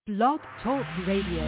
Blog Talk Radio.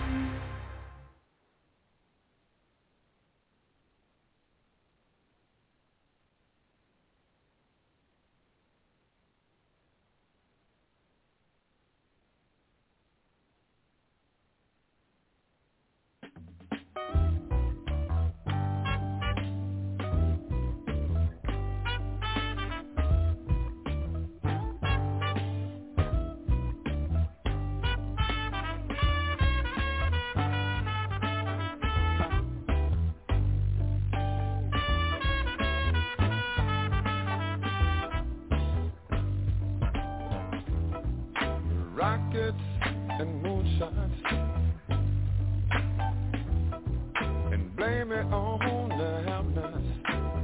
Rockets and moonshots, and blame it on the have-nots.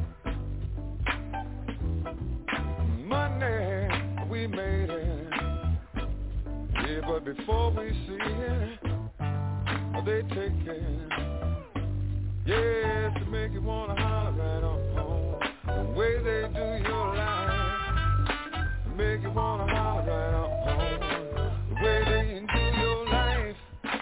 Money, we made it, yeah, but before we see it, they take it. Yeah, to make you wanna holler right on home, the way they do your life, to make you wanna holler right on home. Way they into your life.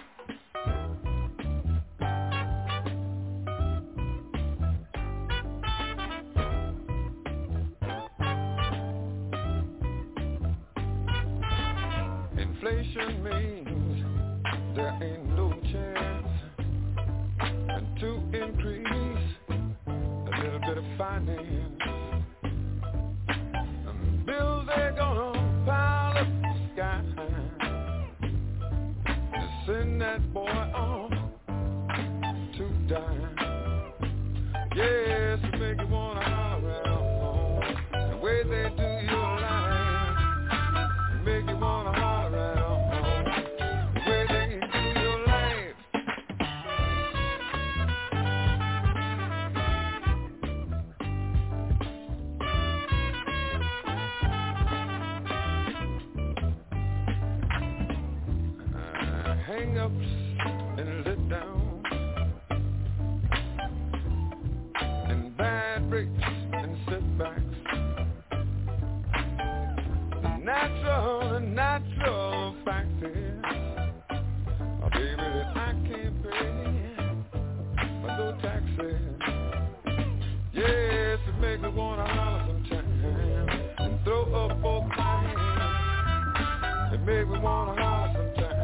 Inflation means there ain't no chance, and to increase a little bit of finance, and bills they're gonna pile up the sky. Send that boy on to die. Yes, to make you wanna holler out home. The way they do your life, make you wanna holler out home. The way they do your life. Hang-ups and let down, and bad breaks and setbacks. The natural fact is, oh baby, that I can't pay for no taxes. Yes, it make me wanna holler sometimes and throw up both my hands. It make me wanna holler sometimes.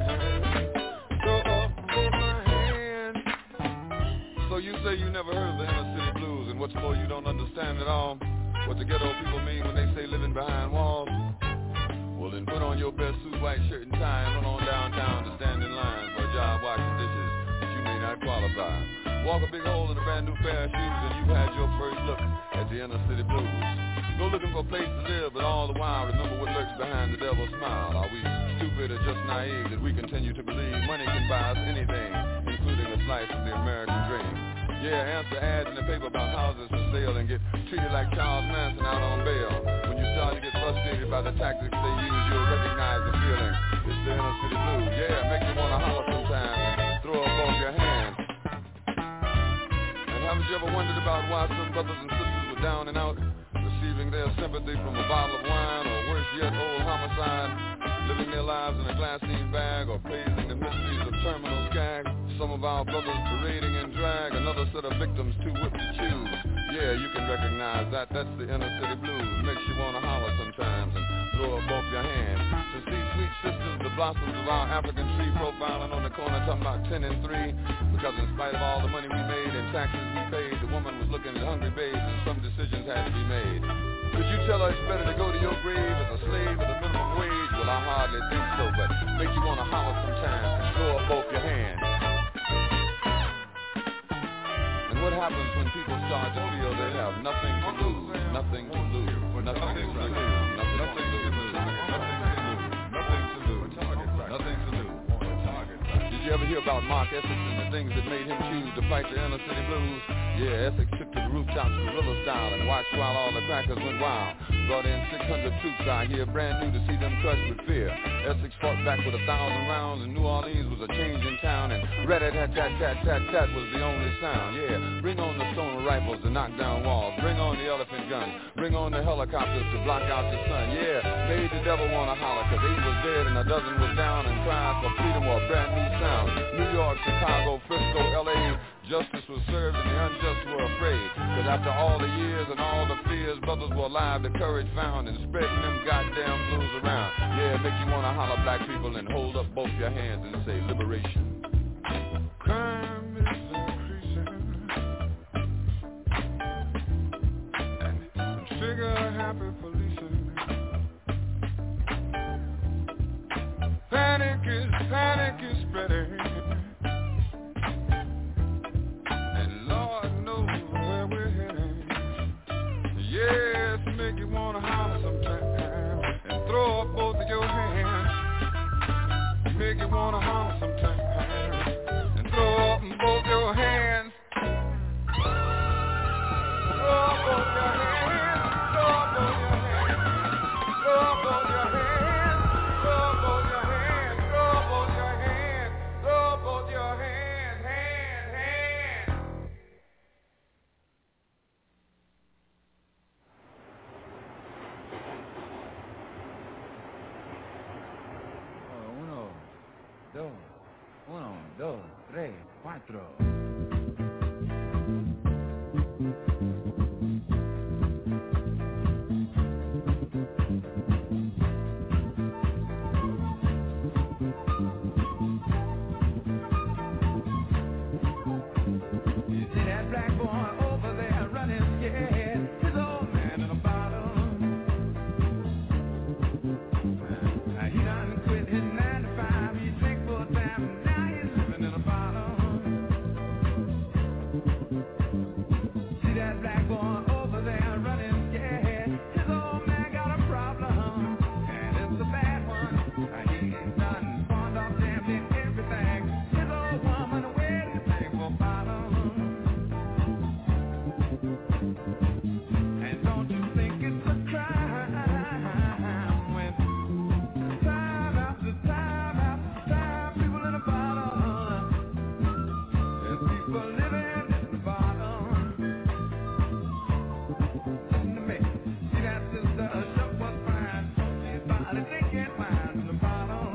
So you say you never heard of the inner city blues, and what's more, you don't understand at all what the ghetto people mean when they say living behind walls? Well, then put on your best suit, white shirt and tie, and run on downtown to stand in line for a job washing dishes that you may not qualify. Walk a big hole in a brand new pair of shoes, and you've had your first look at the inner city blues. Go looking for a place to live, but all the while remember what lurks behind the devil's smile. Are we stupid or just naive that we continue to believe money can buy us anything, including a slice of the American dream? Yeah, answer ads in the paper about houses for sale and get treated like Charles Manson out on bail. When you start to get frustrated by the tactics they use, you'll recognize the feeling. It's the inner city blues. Yeah, it makes you want to holler sometimes and throw up both your hands. And haven't you ever wondered about why some brothers and sisters were down and out, receiving their sympathy from a bottle of wine, or worse yet, old homicide, living their lives in a glassine bag, or praising the mysteries of terminal skag? Some of our brothers parading in drag, another set of victims too whipped to choose. Yeah, you can recognize that. That's the inner city blues. Makes you want to holler sometimes and throw up both your hands. To see sweet sisters, the blossoms of our African tree, profiling on the corner talking about 10 and 3. Because in spite of all the money we made and taxes we paid, the woman was looking at hungry babes and some decisions had to be made. Could you tell her it's better to go to your grave as a slave at a minimum wage? Well, I hardly think so, but make you want to holler sometimes and throw up both your hands. And what happens when people start to feel they have nothing to lose, nothing to lose, nothing to lose, nothing to lose, nothing to lose, nothing to lose, nothing to lose, nothing to lose. You you ever hear about Mark Essex and the things that made him choose to fight the inner city blues? Yeah, Essex took to the rooftops guerrilla style and watched while all the crackers went wild. Brought in 600 troops out here, brand new to see them crushed with fear. Essex fought back with 1,000 rounds, and New Orleans was a changing town, and rat-a-tat-tat-tat-tat-tat was the only sound. Yeah, bring on the stoner rifles to knock down walls. Bring on the elephant guns. Bring on the helicopters to block out the sun. Yeah, made the devil wanna holler, 'cause 8 was dead and a dozen was down, and cried for freedom or a brand new sound. New York, Chicago, Frisco, L.A., justice was served and the unjust were afraid. 'Cause after all the years and all the fears, brothers were alive, the courage found, and spreading them goddamn blues around. Yeah, make you wanna holler, black people, and hold up both your hands and say liberation. Crime is increasing, and trigger-happy policing. Panic is spreading. Yes, make you wanna holler sometimes and throw up both of your hands. Make you wanna holler sometimes and throw up both your hands. Throw up both your hands. Throw up both your hands. Throw up both your hands. Throw up both your hands. Throw up both your hands. Throw up both your hands. Hands. Uno, dos, tres, cuatro. You see that black boy over there running, yeah, his old man in a bottle. He done quit his 9 to 5, he drink full time, now he's living in a bottle. See that black boy over there running, yeah, his old man got a problem, and it's a bad one. He's done pawned off damn near everything. His old woman went to drink for a bottle. And don't you think it's a crime when time after time after time, people in a bottle, there's people living in the bottle. Listen to me, see that sister, she was fine, she's body thinking fine in the bottle.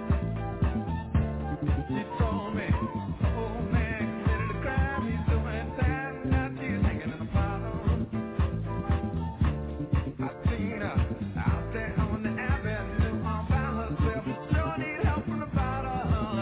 She told me, oh man committed a crime, he's doing time, now she's hanging in a bottle. I seen her out there on the avenue all by herself. Sure need help from the bottle.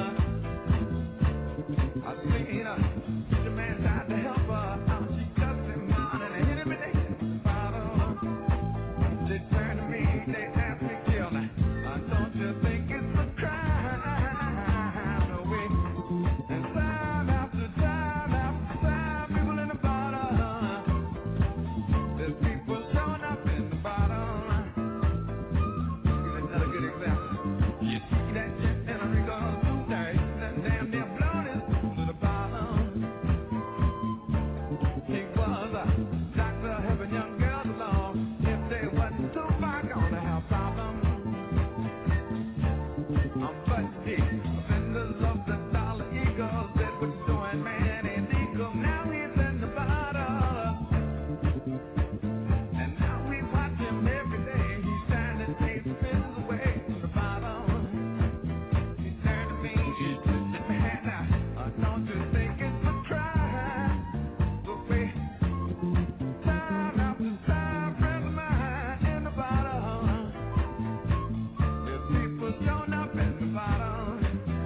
I seen her, the man tried to help her out. She cussed him out and hit him in the head with the bottle. They turned to me, they asked me, kill her. Don't you think it's a crime? No way. And time after time after time, people in the bottle. There's people showing up in the bottle. Here's another good example. You see that jet in a Rico suit, that damn near blown his fool to the bottle. He was a doctor helping young girls along. If they wasn't too far, gonna have problems. But the offenders of the dollar eagle said what you're doing, man, ain't legal. Now he's in the bottle. And now we watch him every day. He's trying to take the pills away from the bottle. He turned to me, he said, man, don't you think it's a crime? The way time after time, friends of mine in the bottle. There's people showing up in the bottle.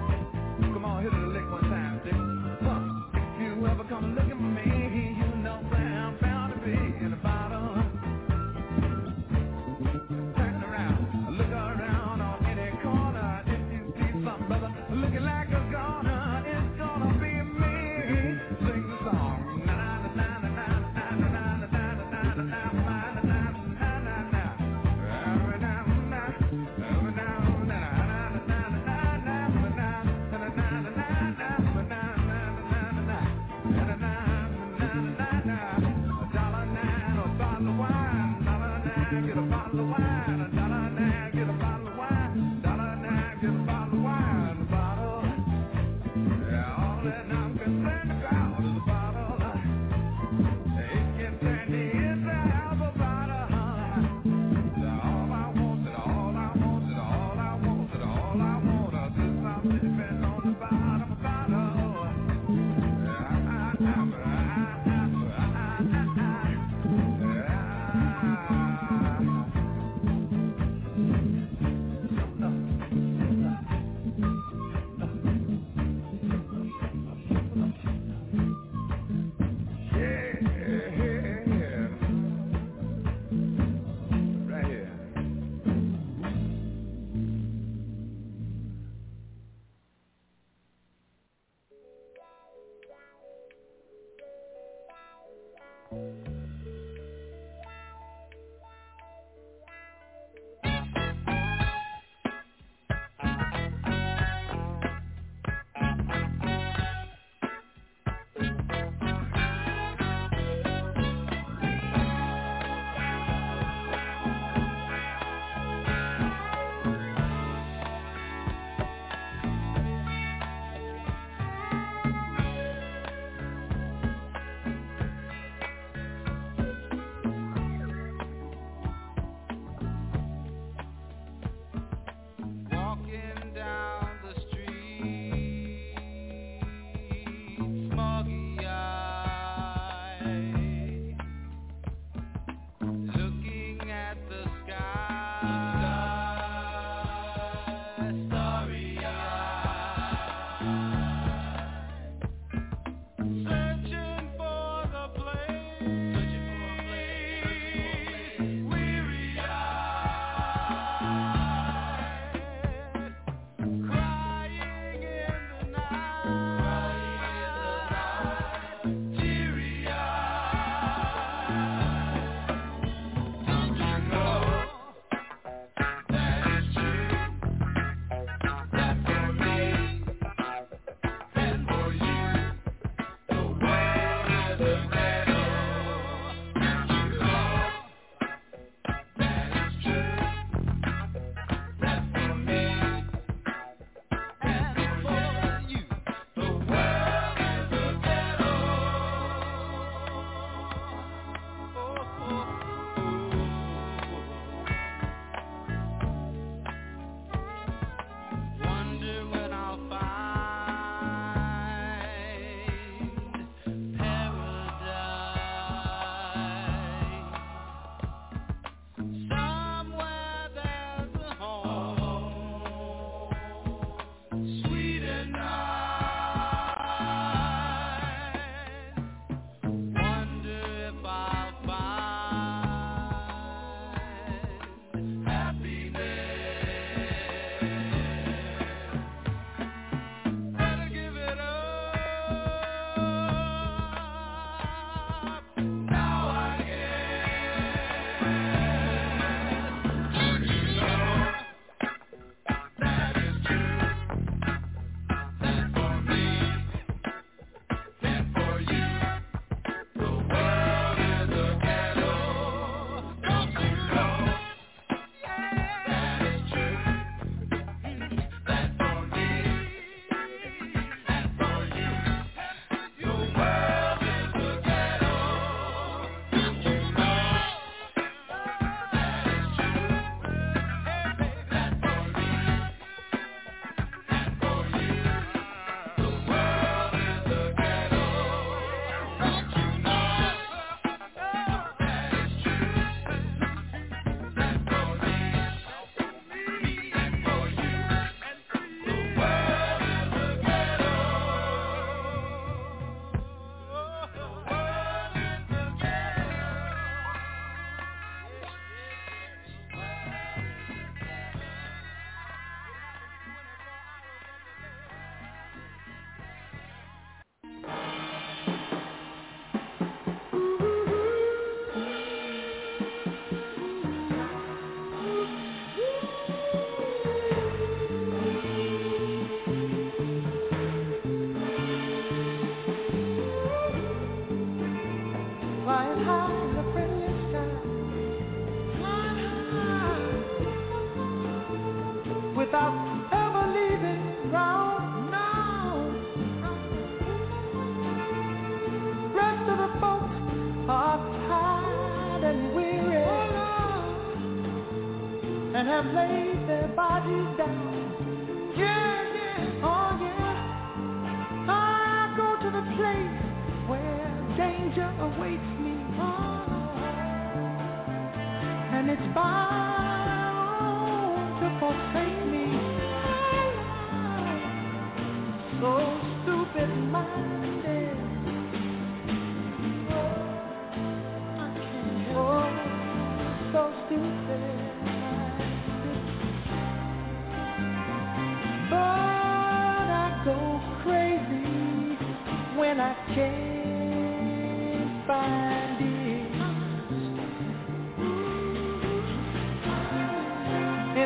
When I can't find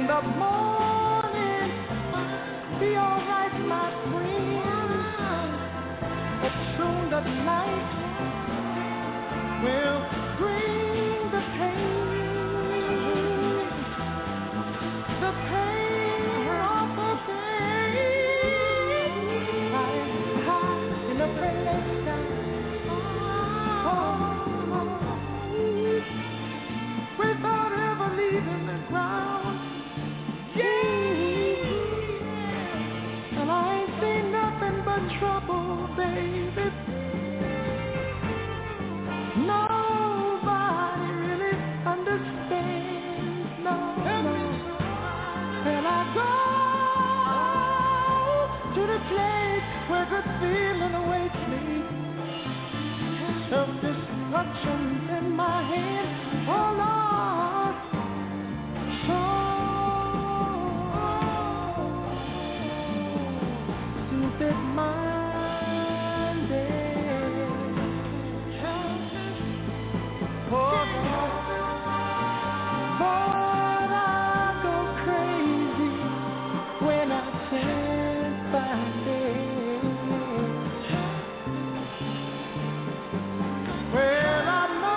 in the morning, be alright, my friend. But soon the night will bring the pain of the day. High in the friendless sky, without ever leaving the ground. Yeah, and I ain't seen nothing but trouble, baby. Nobody really understands, no. And I go to the place where good feeling awaits me. Self-destruction's in my hand, oh Lord. So stupid minded. Oh Lord, Lord, I go crazy when I can't find it. Well, I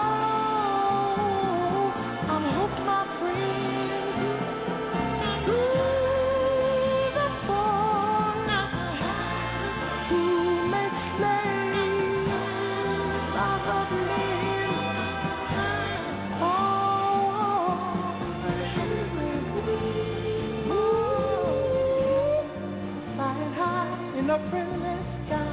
know I'm hooked, my friend, to the phone who makes slaves out of men. Oh, flying high in a friendless sky.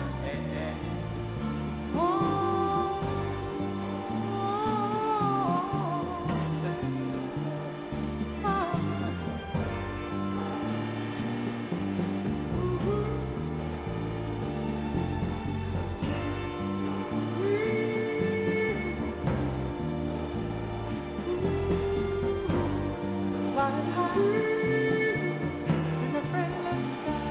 Flying high in a friendless sky.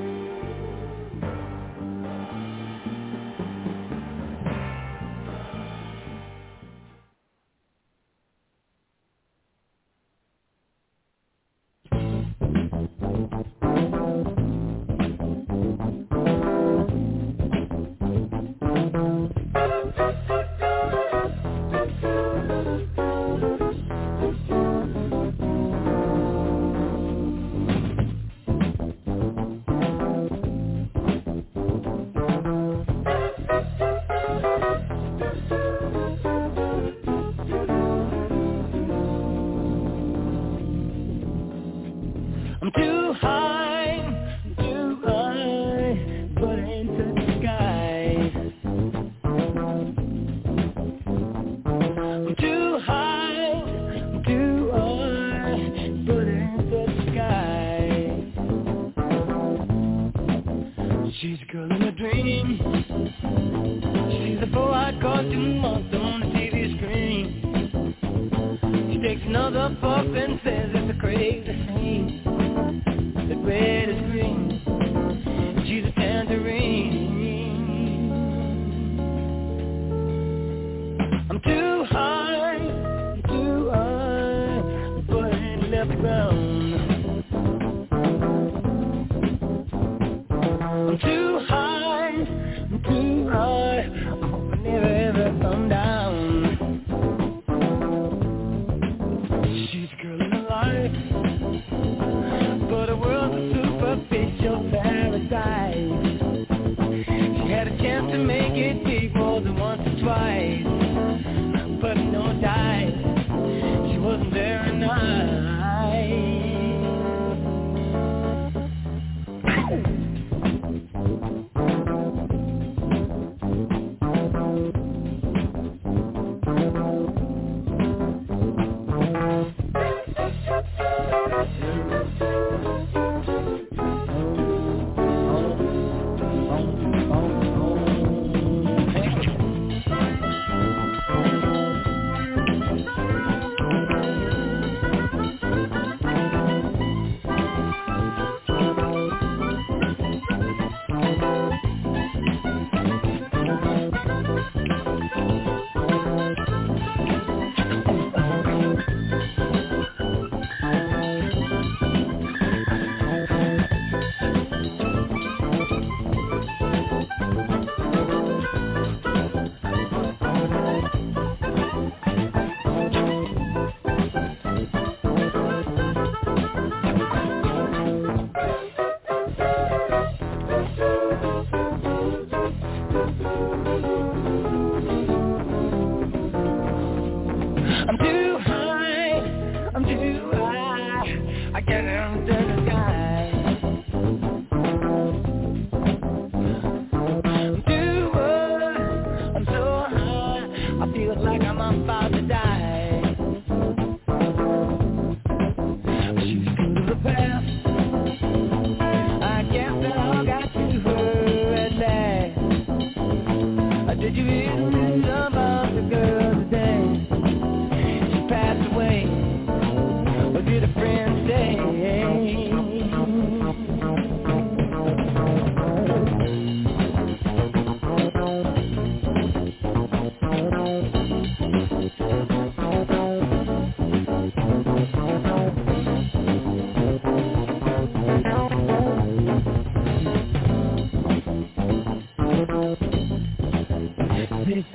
I'm too high, but into the sky. I'm too high, but into the sky. She's a girl in a dream. She's a 4-eyed cartoon monster on the TV screen. She takes another puff and says it's a crazy scene. That red is green. She's a tangerine. I'm too high, but I ain't left the ground. I'm too high, I hope I never ever come down. She's a girl in her life, but the world's a superficial paradise. She had a chance to make it big more than once or twice, but no dice, she wasn't very nice.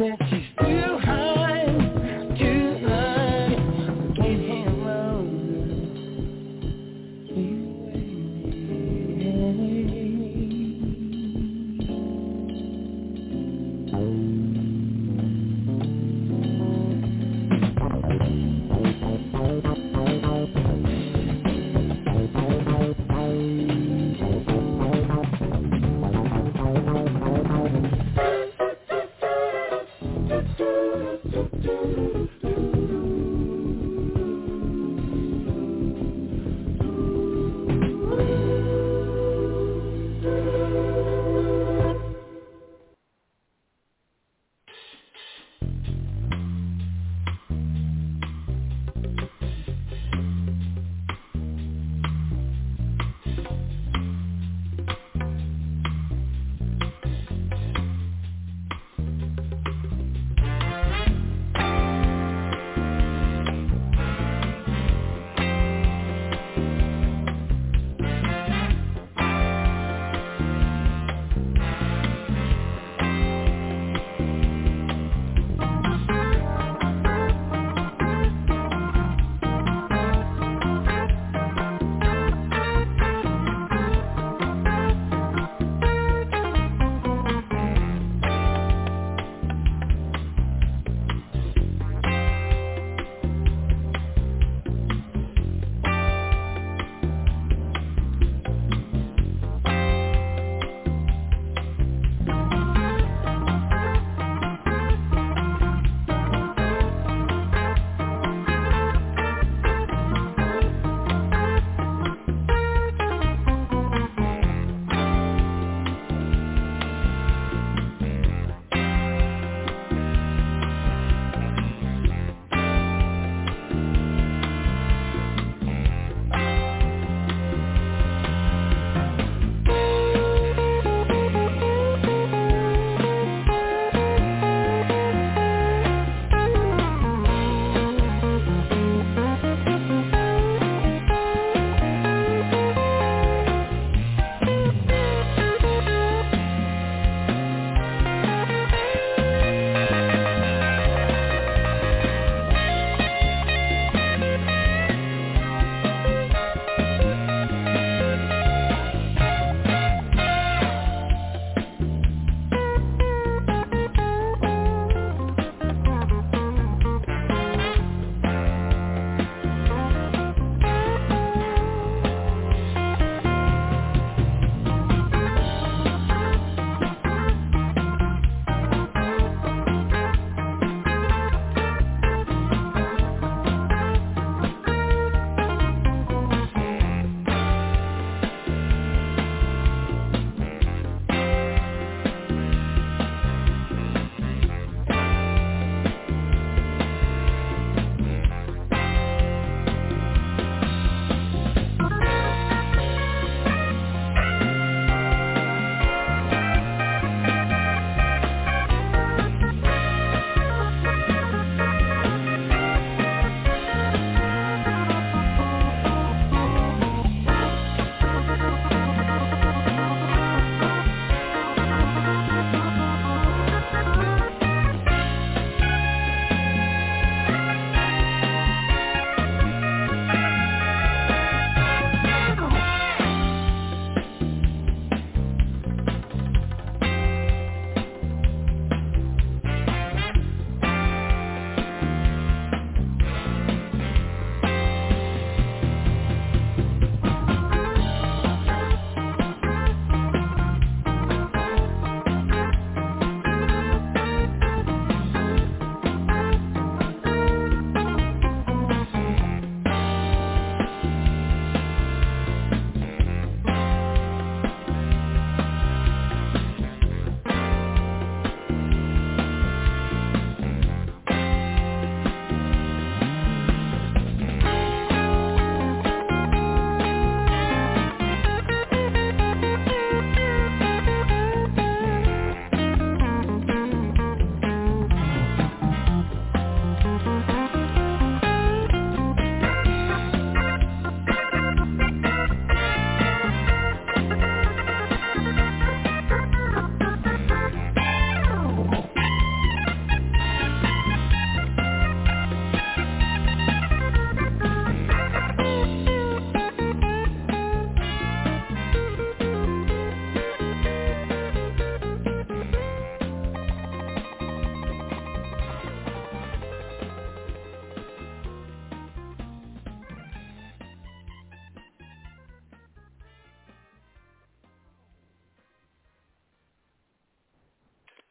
said she's still high tonight. Get him on.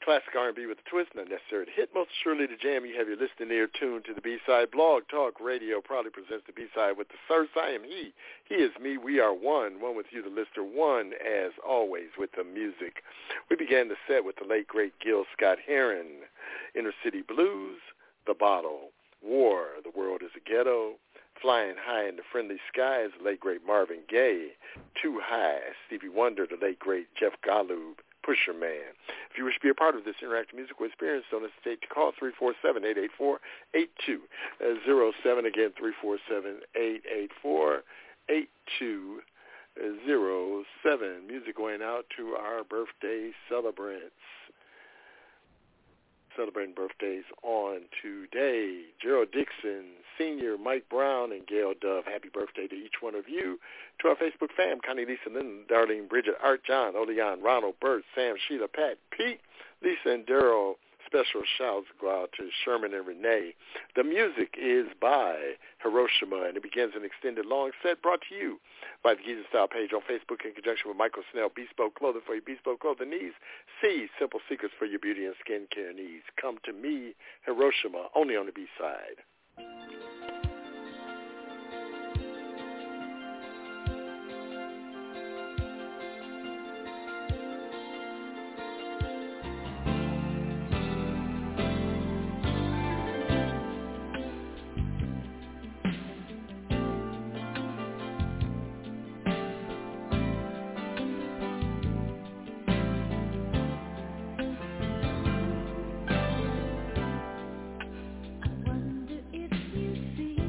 Classic R&B with a twist, not necessary to hit, most surely to jam. You have your listening ear tuned to the B-side. Blog Talk Radio proudly presents the B-side with the Thirst. I am he. He is me. We are one. One with you, the listener. One, as always, with the music. We began the set with the late, great Gil Scott-Heron. Inner City Blues, The Bottle. War, The World is a Ghetto. Flying High in the Friendly Skies, the late, great Marvin Gaye. Too High, Stevie Wonder, the late, great Jeff Golub. Pusher Man. If you wish to be a part of this interactive musical experience, don't hesitate to call 347-884-8207. Again, 347-884-8207. Music going out to our birthday celebrants. Celebrating birthdays on today. Gerald Dixon, Senior, Mike Brown, and Gail Dove. Happy birthday to each one of you. To our Facebook fam, Connie, Lisa, Lynn, Darlene, Bridget, Art, John, Olean, Ronald, Bert, Sam, Sheila, Pat, Pete, Lisa, and Daryl. Special shouts go out to Sherman and Renee. The music is by Hiroshima, and it begins an extended long set brought to you by the Giza Style page on Facebook in conjunction with Michael Snell. Bespoke clothing for your bespoke clothing needs. See simple secrets for your beauty and skincare needs. Come to me, Hiroshima, only on the B-side. I wonder if you see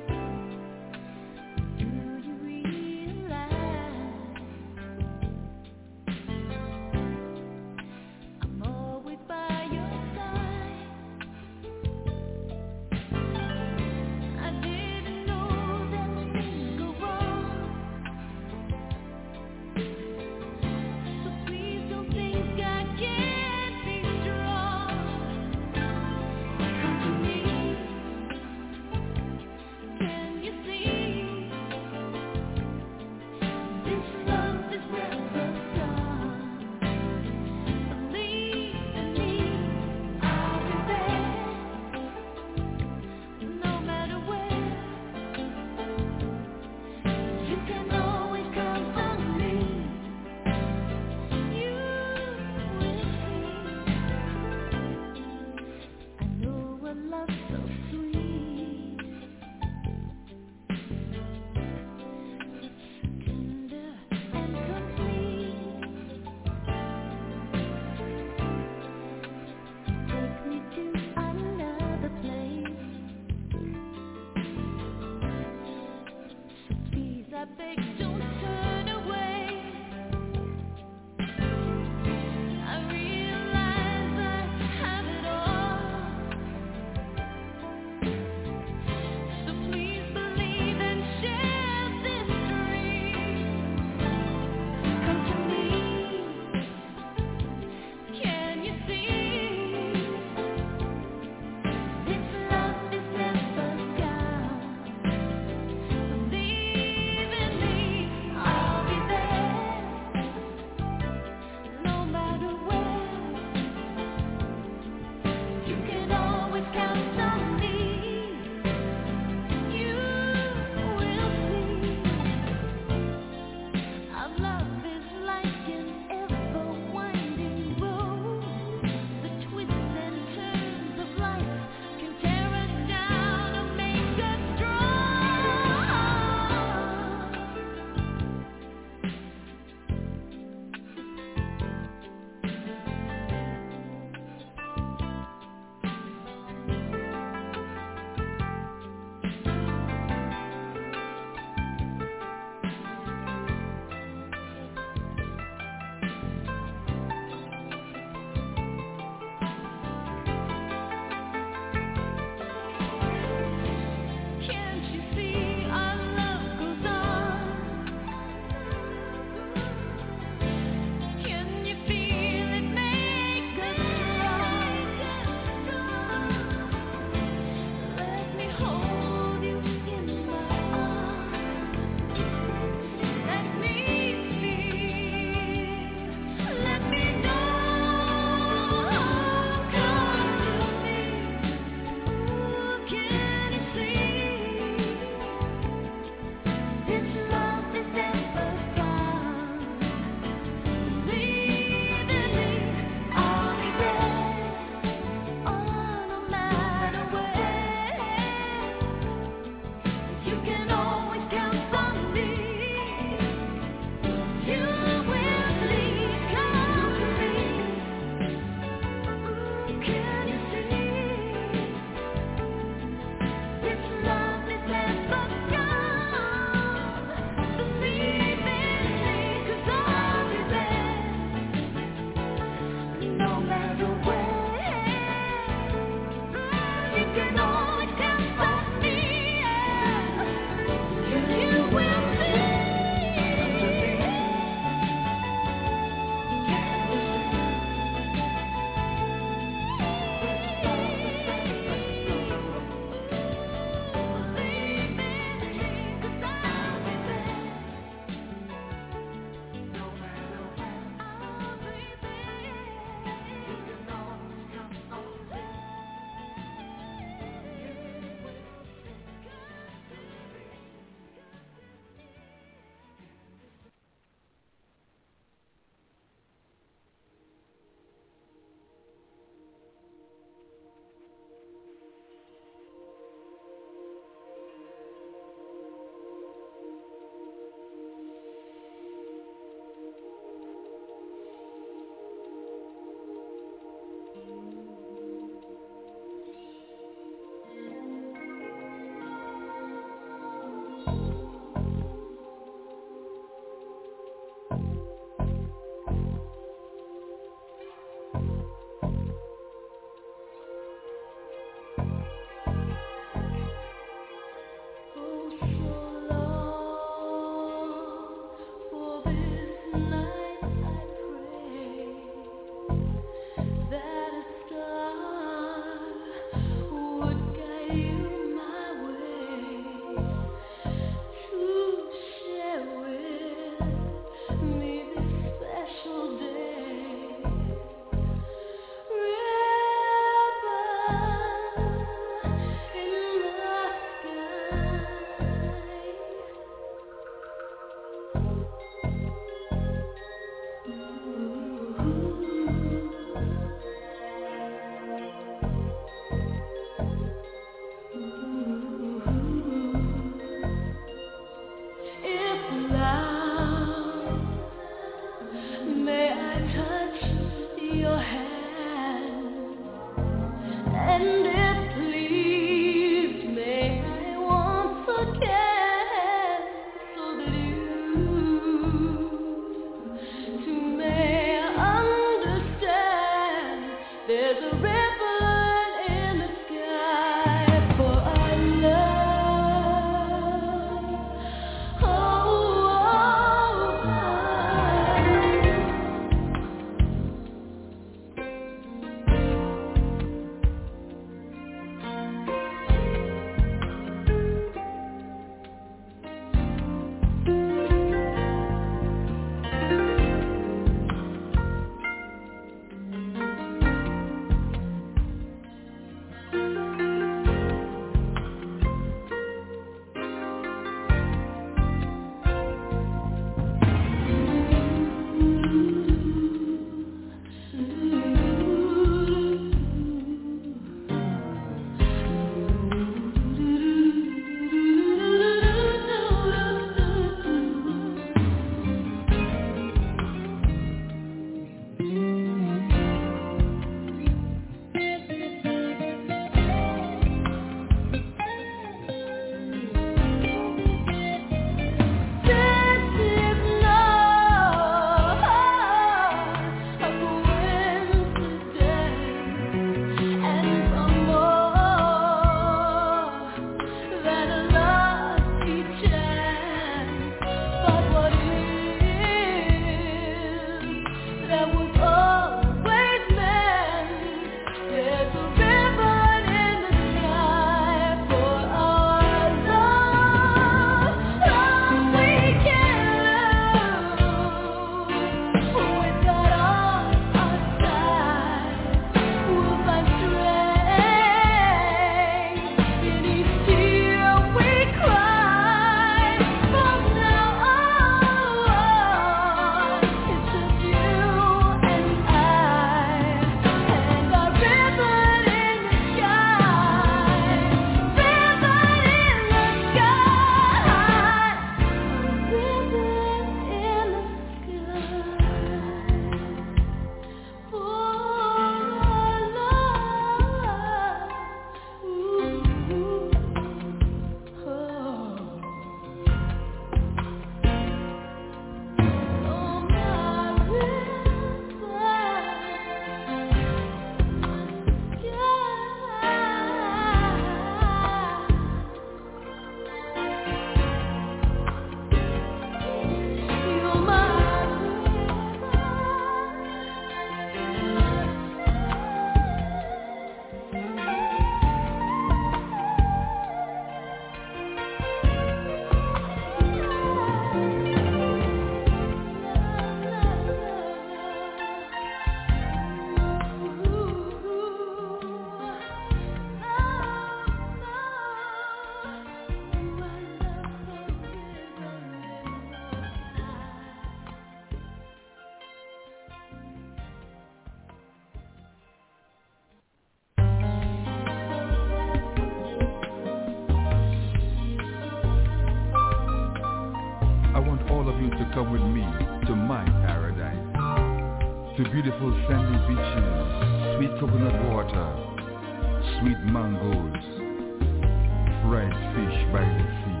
come with me to my paradise. To beautiful sandy beaches, sweet coconut water, sweet mangoes, fried fish by the sea.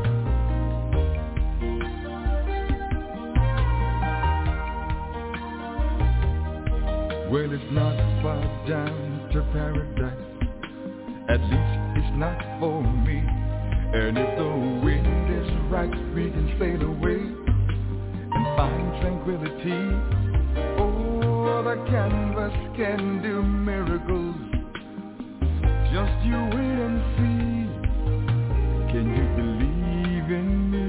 Well, it's not far down to paradise, at least it's not for me. And if the wind is right, we can sail away and find tranquility. Oh, the canvas can do miracles. Just you wait and see. Can you believe in me?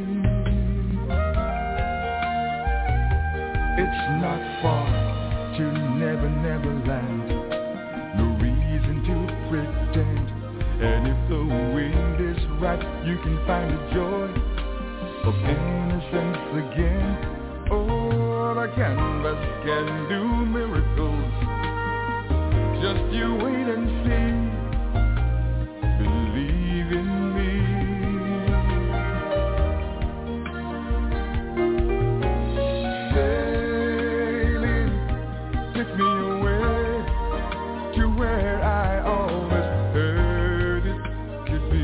It's not far to Never Never Land. No reason to pretend. And if the wind is right, you can find the joy of innocence again. Oh, the canvas can do miracles. Just you wait and see. Believe in me. Sailing, take me away to where I always heard it could be.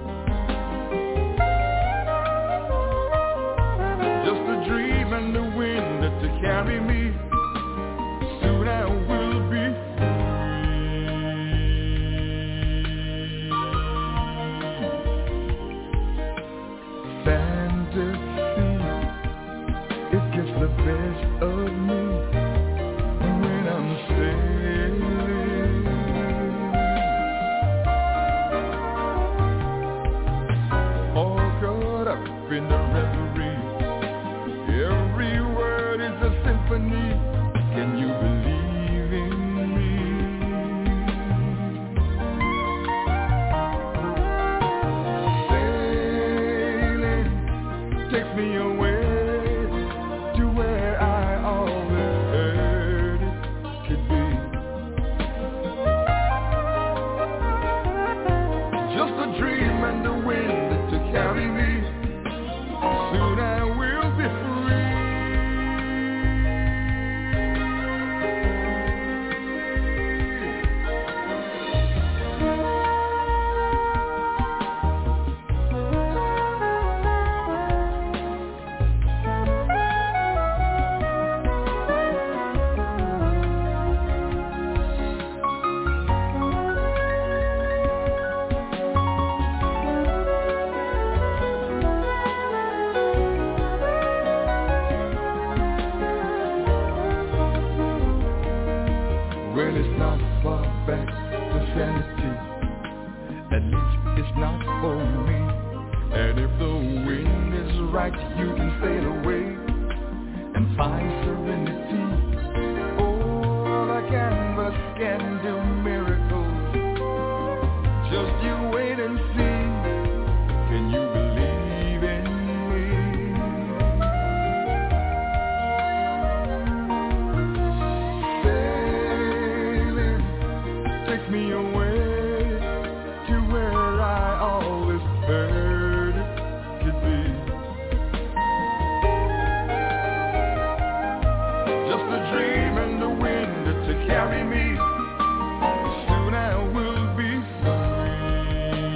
Just a dream and the wind to carry me. Soon I will be free. Fantasy, it gets the best of me when I'm sailing. All caught up in the reverie. Every word is a symphony. Can you believe in me? Sailing takes me away to where I always heard it could be. Just a dream and the wind to carry me. Soon I will be free. Well, it's not far back to sanity. At least it's not for me. And if the wind is right, you can sail away and find serenity. Oh, the canvas can do miracles. Just you wait and see. Can you believe in me? Sailing takes me away to where I always heard it could be. Just a dream and the wind to carry me. Soon I will be free.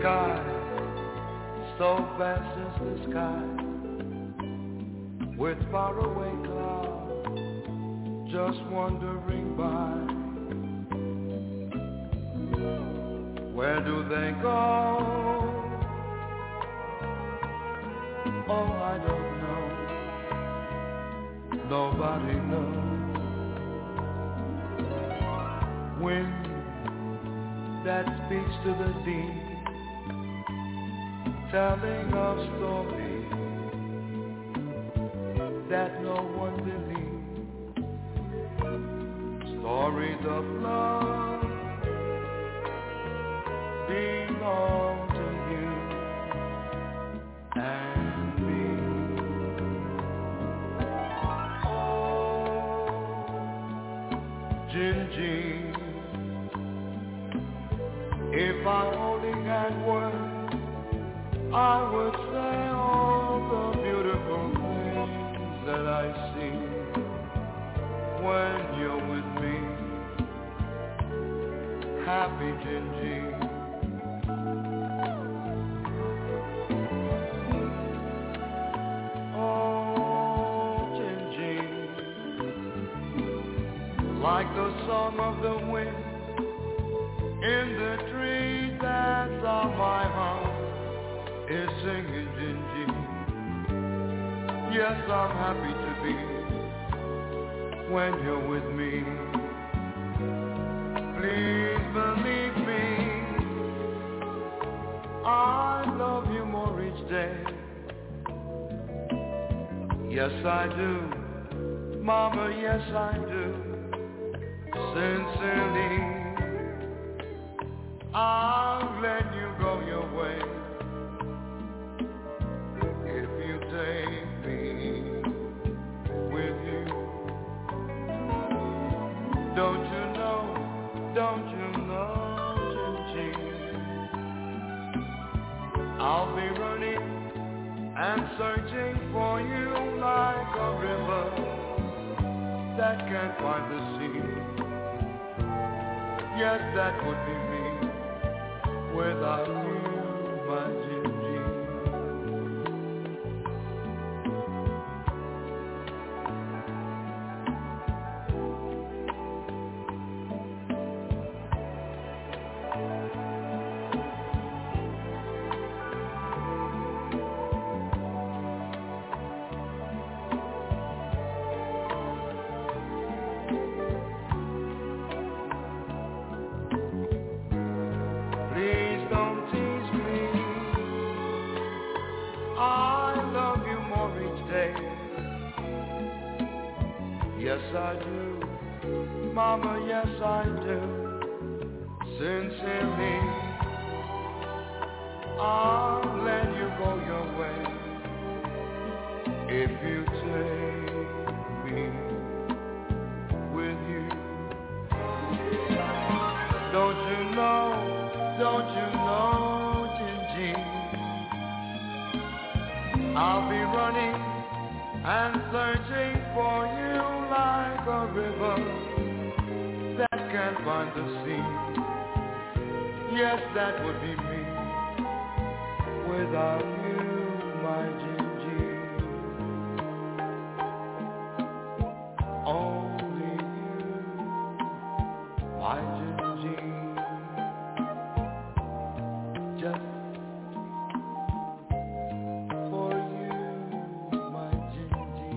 sky, so vast is the sky, with faraway clouds just wandering by. Where do they go? Oh, I don't know. Nobody knows. Wind that speaks to the deep, telling of stories that no one believes. Stories of love belong to you and me. Oh, Gingy, if I only had words, I would say all the beautiful things that I see when you're with me. Happy Gingy. Oh, Gingy, like the song of the wind in the tree, that's how my heart is singing, Gingy. Yes, I'm happy to be when you're with me. Please believe me, I love you more each day. Yes, I do, Mama, yes, I do. Sincerely, I'll let you go your way if you take me with you. Don't you know, Gingy, I'll be running and searching for you like a river that can't find the sea. Yes, that would be me without you, my Gingy. Yes, I do, Mama, yes, I do. Sincerely, I'll let you go your way if you take me with you. Don't you know, Gingy, I'll be running and searching for you like a river that can't find the sea. Yes, that would be me without you, my Gingy. Only you, my Gingy. Just for you, my Gingy.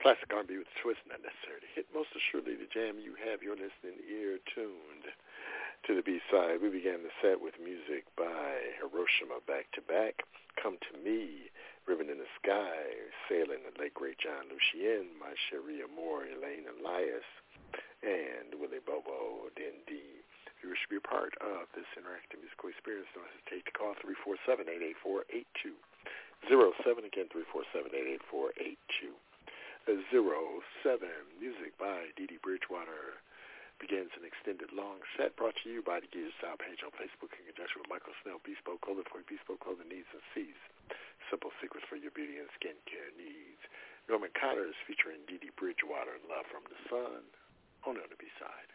Classic R&B with a twist, not necessary to hit. Most assuredly, the jam you have your listening ear tuned to the B-side. We began the set with music by Hiroshima Back to Back, Come to Me, Ribbon in the Sky, Sailing, the late great John Lucien, My Cherie Amour, Elaine Elias, and Willie Bobo Dindi. If you wish to be a part of this interactive musical experience, don't hesitate to call 347-884-8207. Again, 347-884-8207. 07. Music by Dee Dee Bridgewater begins an extended long set brought to you by the Gear Style page on Facebook in conjunction with Michael Snell, Bespoke Clothing for Bespoke Clothing Needs and Sees. Simple secrets for your beauty and skincare needs. Norman Connors featuring Dee Dee Bridgewater, Love from the Sun, only on the B-side.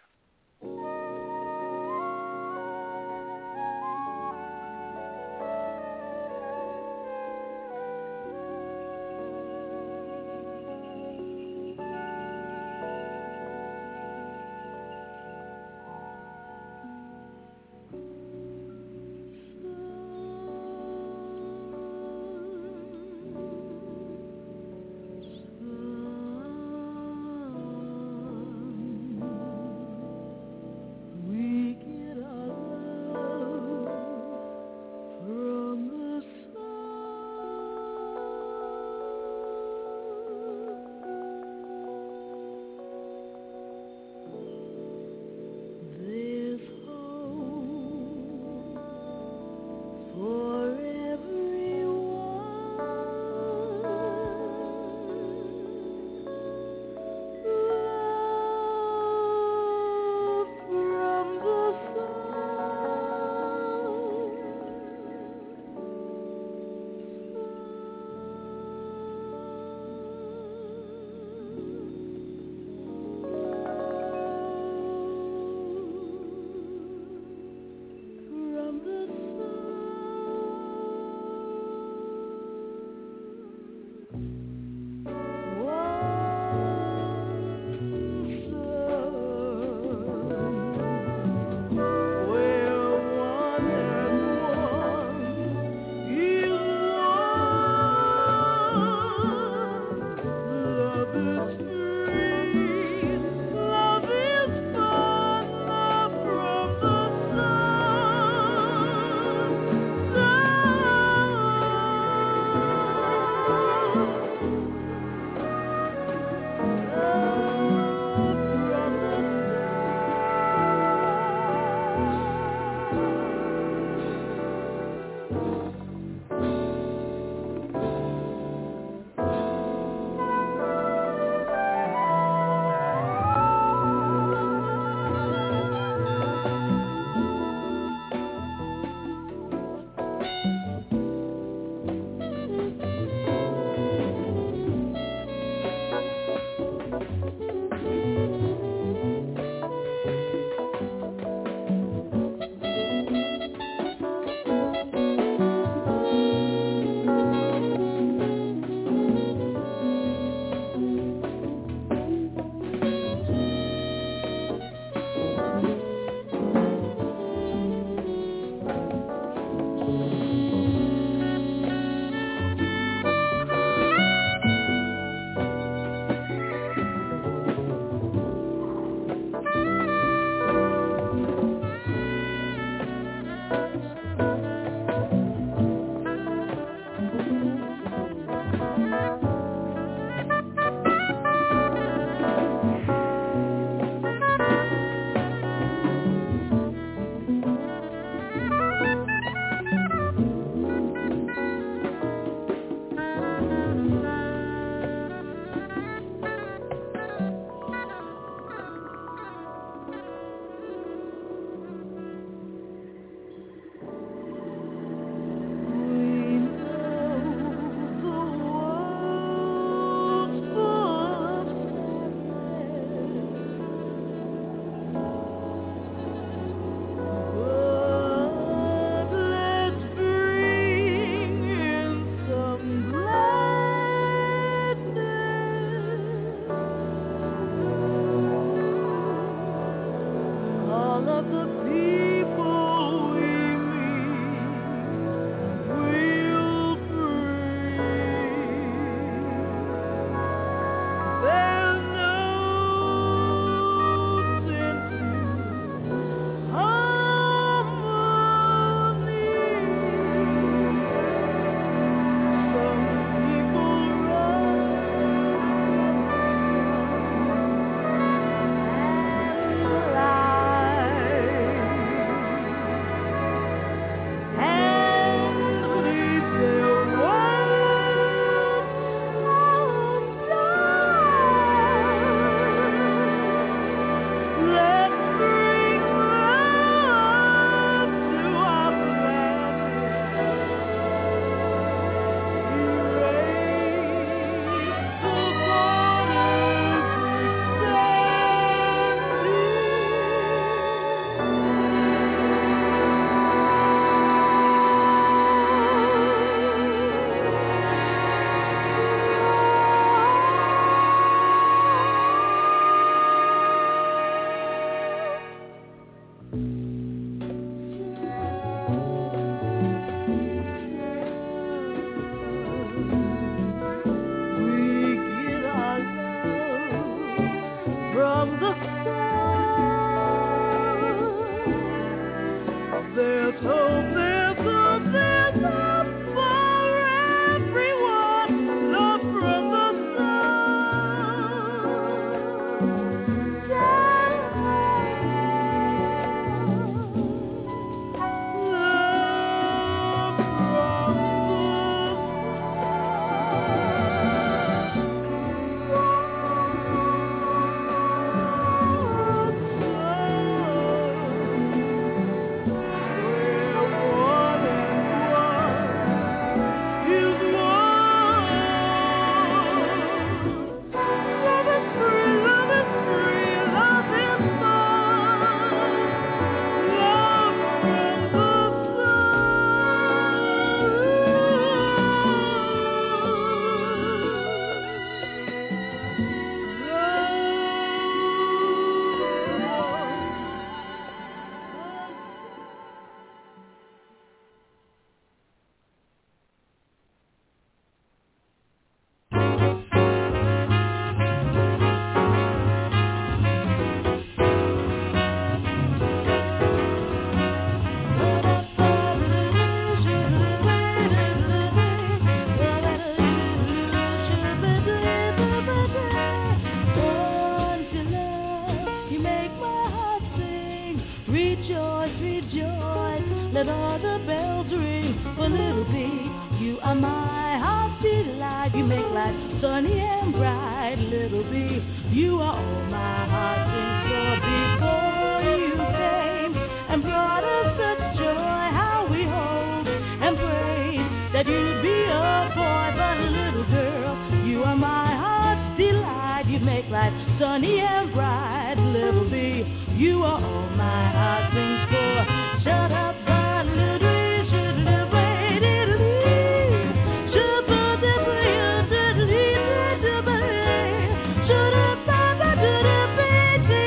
You make life sunny and bright, little bee. You are all my heart sings for. Before you came and brought us such joy, how we hoped and prayed that you'd be a boy. But little girl, you are my heart's delight. You make life sunny and bright, little bee. You are all my heart sings for. Shut up, but little bee, should have waited a little. Should put the prayer to the little bee. Should have papa to the baby,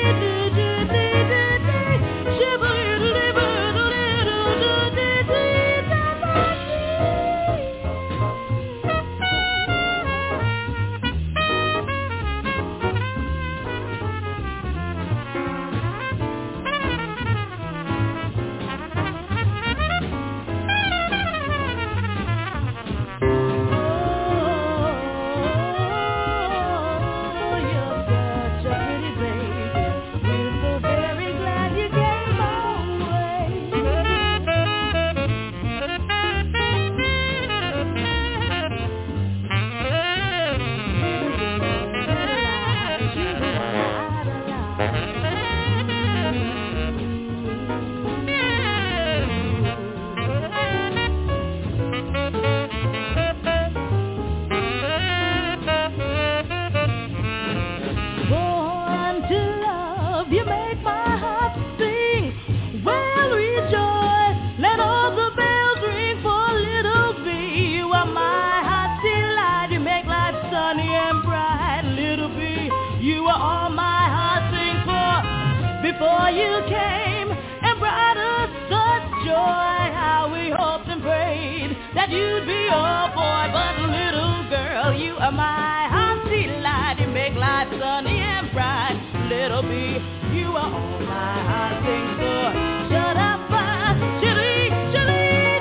should put the little Before you came and brought us such joy, how we hoped and prayed that you'd be a boy. But little girl, you are my heart's delight. You make life sunny and bright. Little bee, you are all my heart sings for. Shut up, chilly, chilly.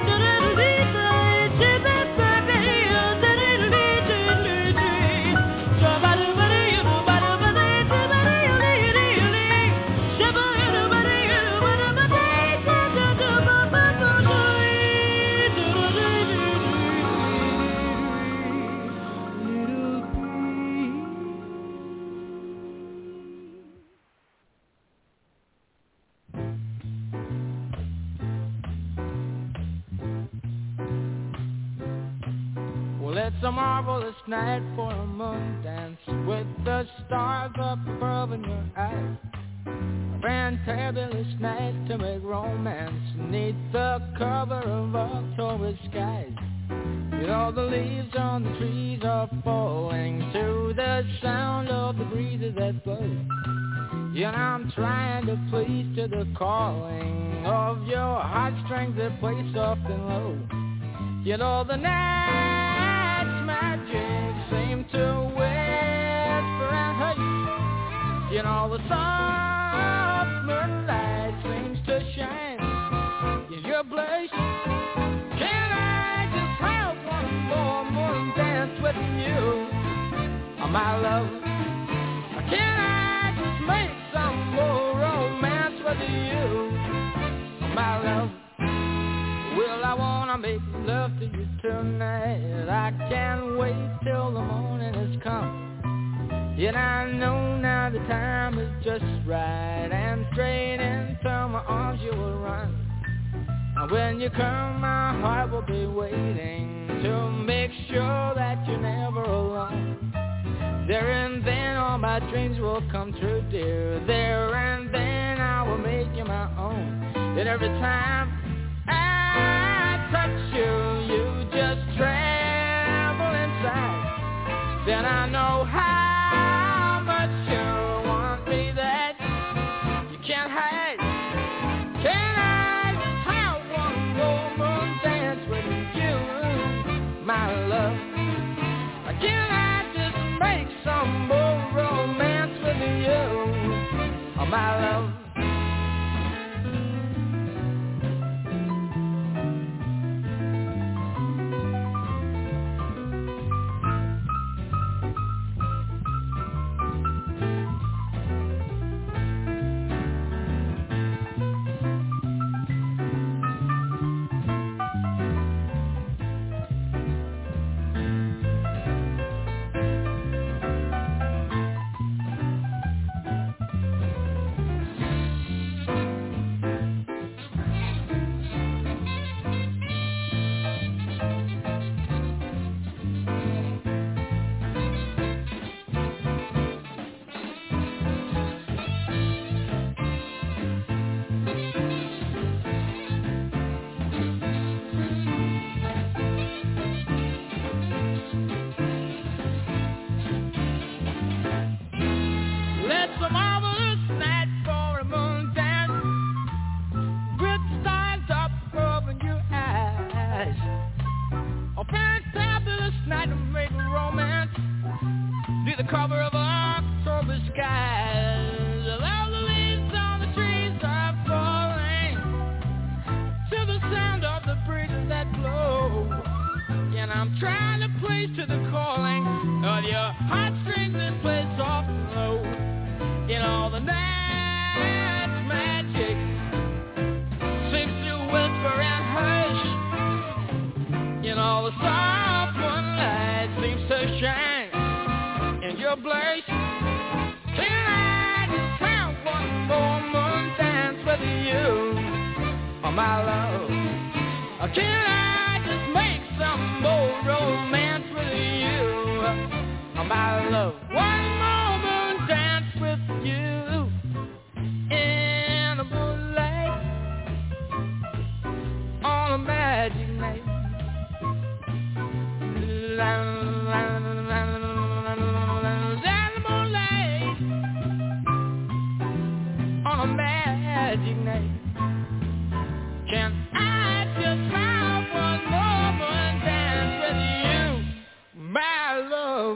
It's a marvelous night for a moon dance with the stars up above in your eyes. A fantabulous night to make romance beneath the cover of October skies. You know the leaves on the trees are falling to the sound of the breezes that blow. You know I'm trying to please to the calling of your heartstrings that play soft and low. You know the night's magic seem to whisper and hush. You know the soft moonlight seems to shine in your blush. Can I just have one more moon dance with you, oh, my love? Can I just make some more romance with you, oh, my love? Well, I wanna make love to you tonight. I can't wait till the morning has come. Yet I know now the time is just right, and straight into my arms you will run. And when you come, my heart will be waiting to make sure that you're never alone. There and then all my dreams will come true, dear. There and then I will make you my own. And every time I touch you, you just tremble inside. Then I know how much you want me that you can't hide. Can I have one more moon dance with you, my love? Can I just make some more romance with you, oh, my love? A fantabulous night to make romance. Near the cover of October skies. All the leaves on the trees are falling to the sound of the breezes that blow. And I'm trying to place to the calling of your heartstrings and play soft and low. In all the night's magic seems to whisper and hush. In all the soft moonlight seems to shine in your place. Tonight just have one more moon dance with you, oh my love. Can I just make some more romance with you, oh my love? One more moon dance with you in the moonlight on a magic night. On a magic night. Can I just have one more dance with you, my love?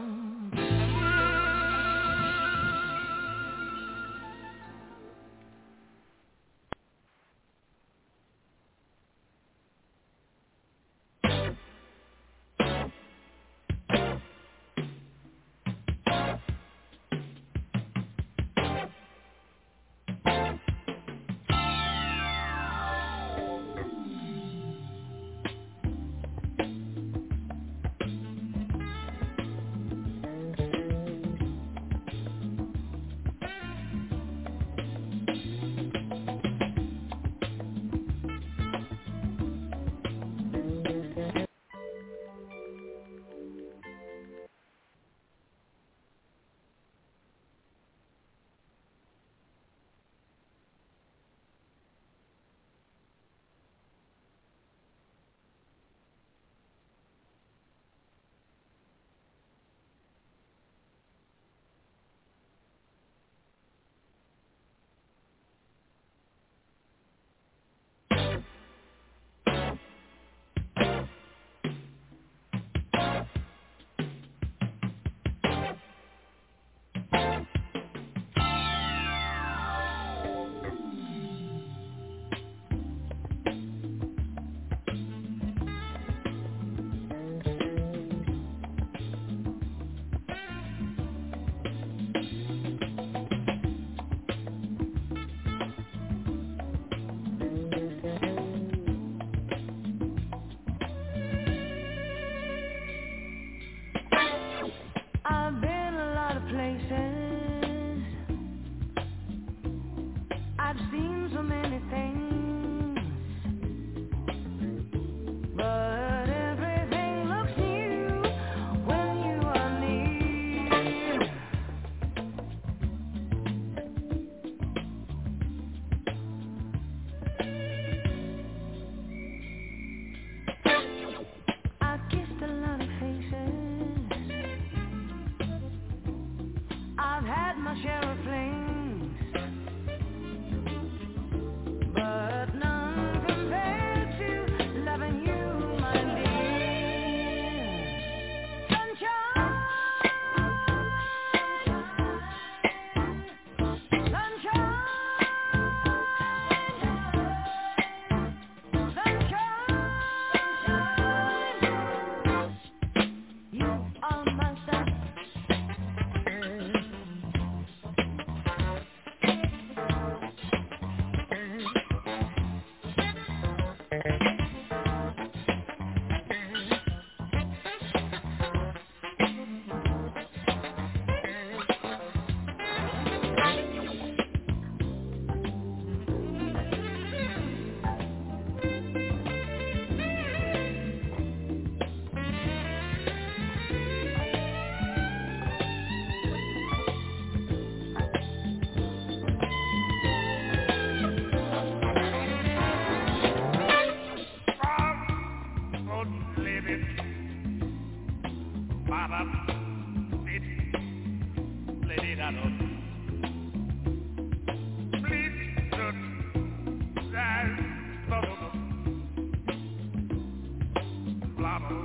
Blah, blah.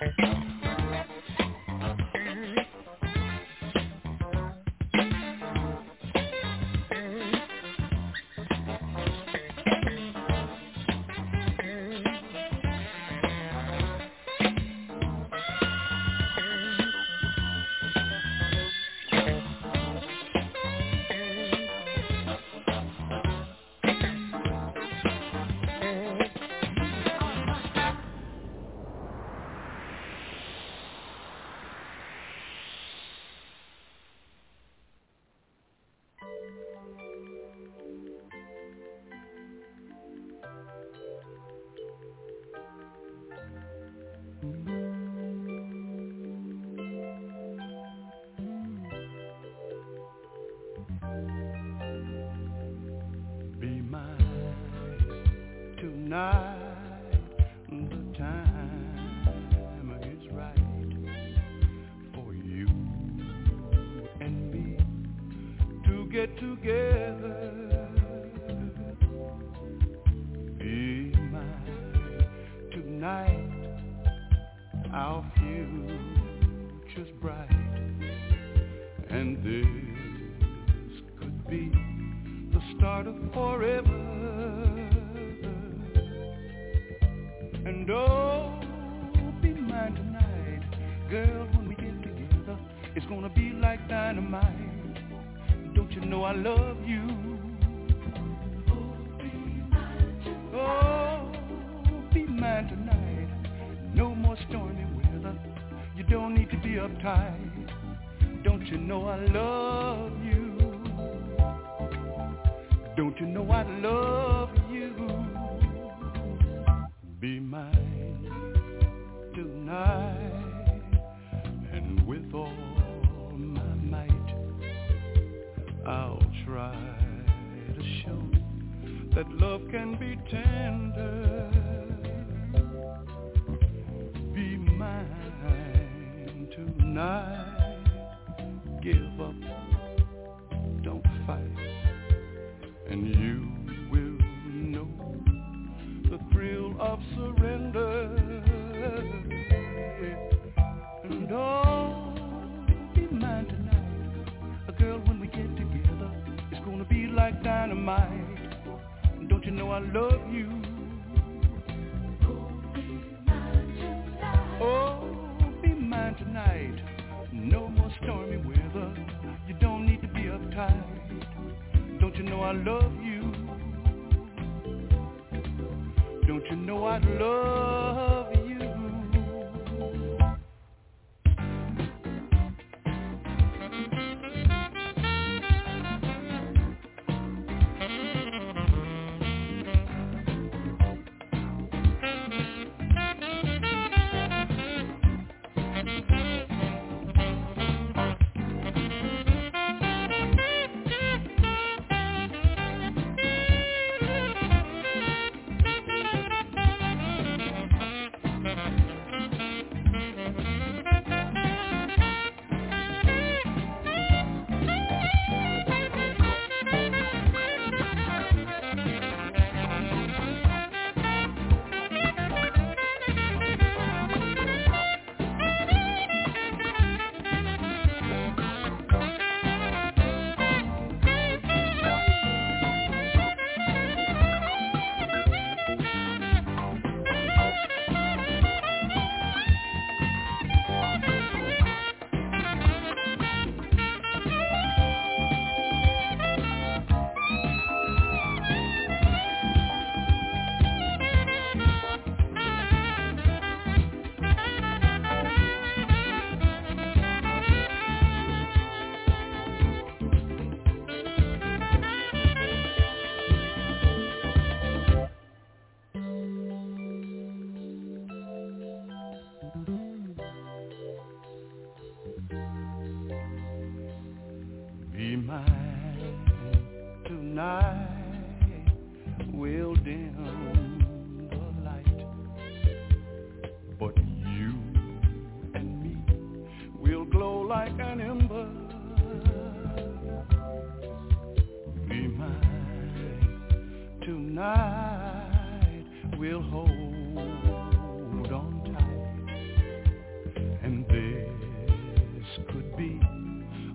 We'll hold on tight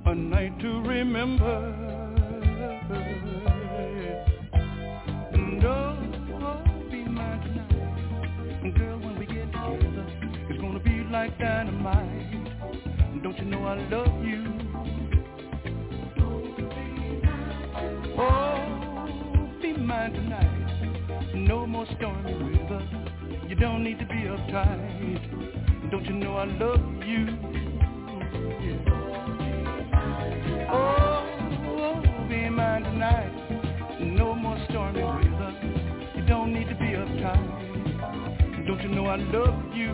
a night to remember. And oh, be mine tonight. And girl, when we get together, it's gonna be like dynamite. Don't you know I love you? Oh, be mine tonight. No more stormy weather. You don't need to be uptight. Don't you know I love you? Yeah. Oh, be mine tonight. No more stormy weather. You don't need to be uptight. Don't you know I love you?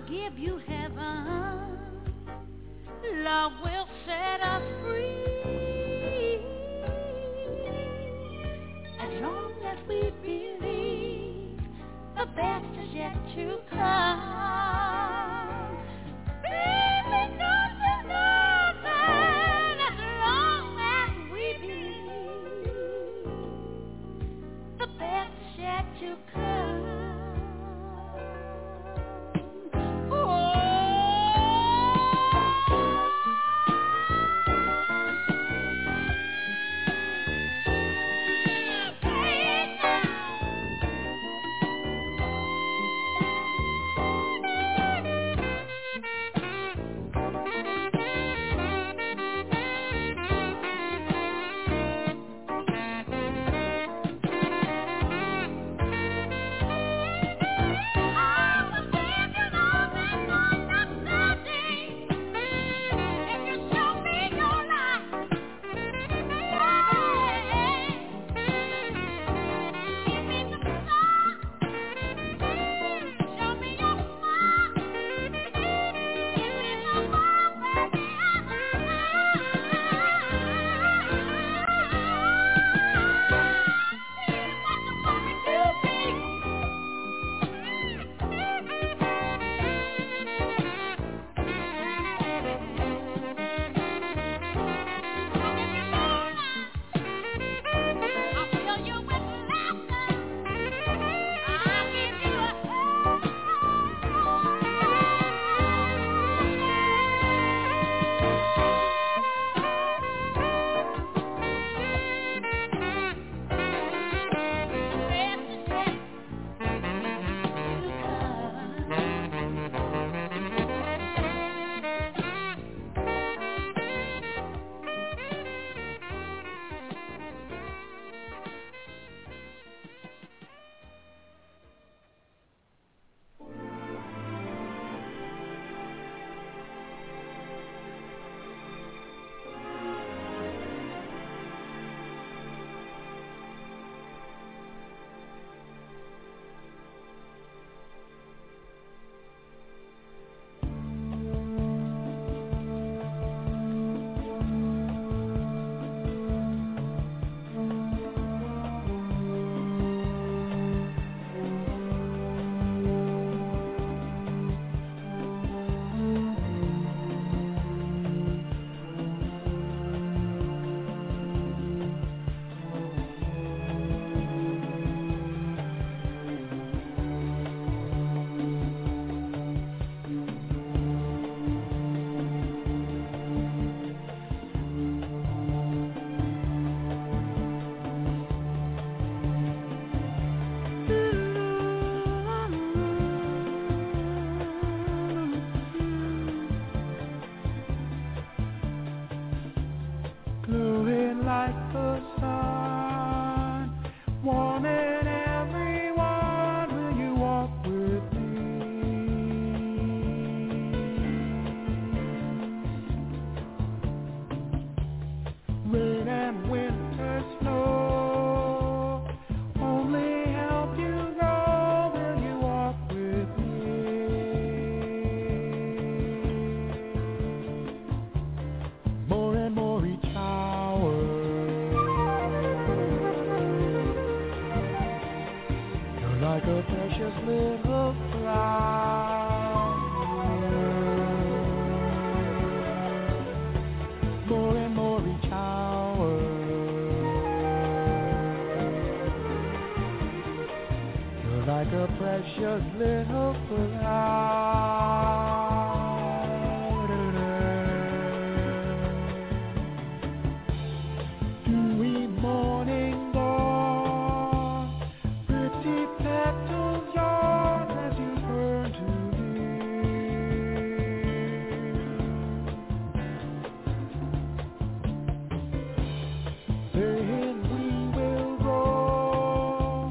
give you heaven. Love will set us free. As long as we believe the best is yet to come. Baby, don't you know that as long as we believe the best is yet to come.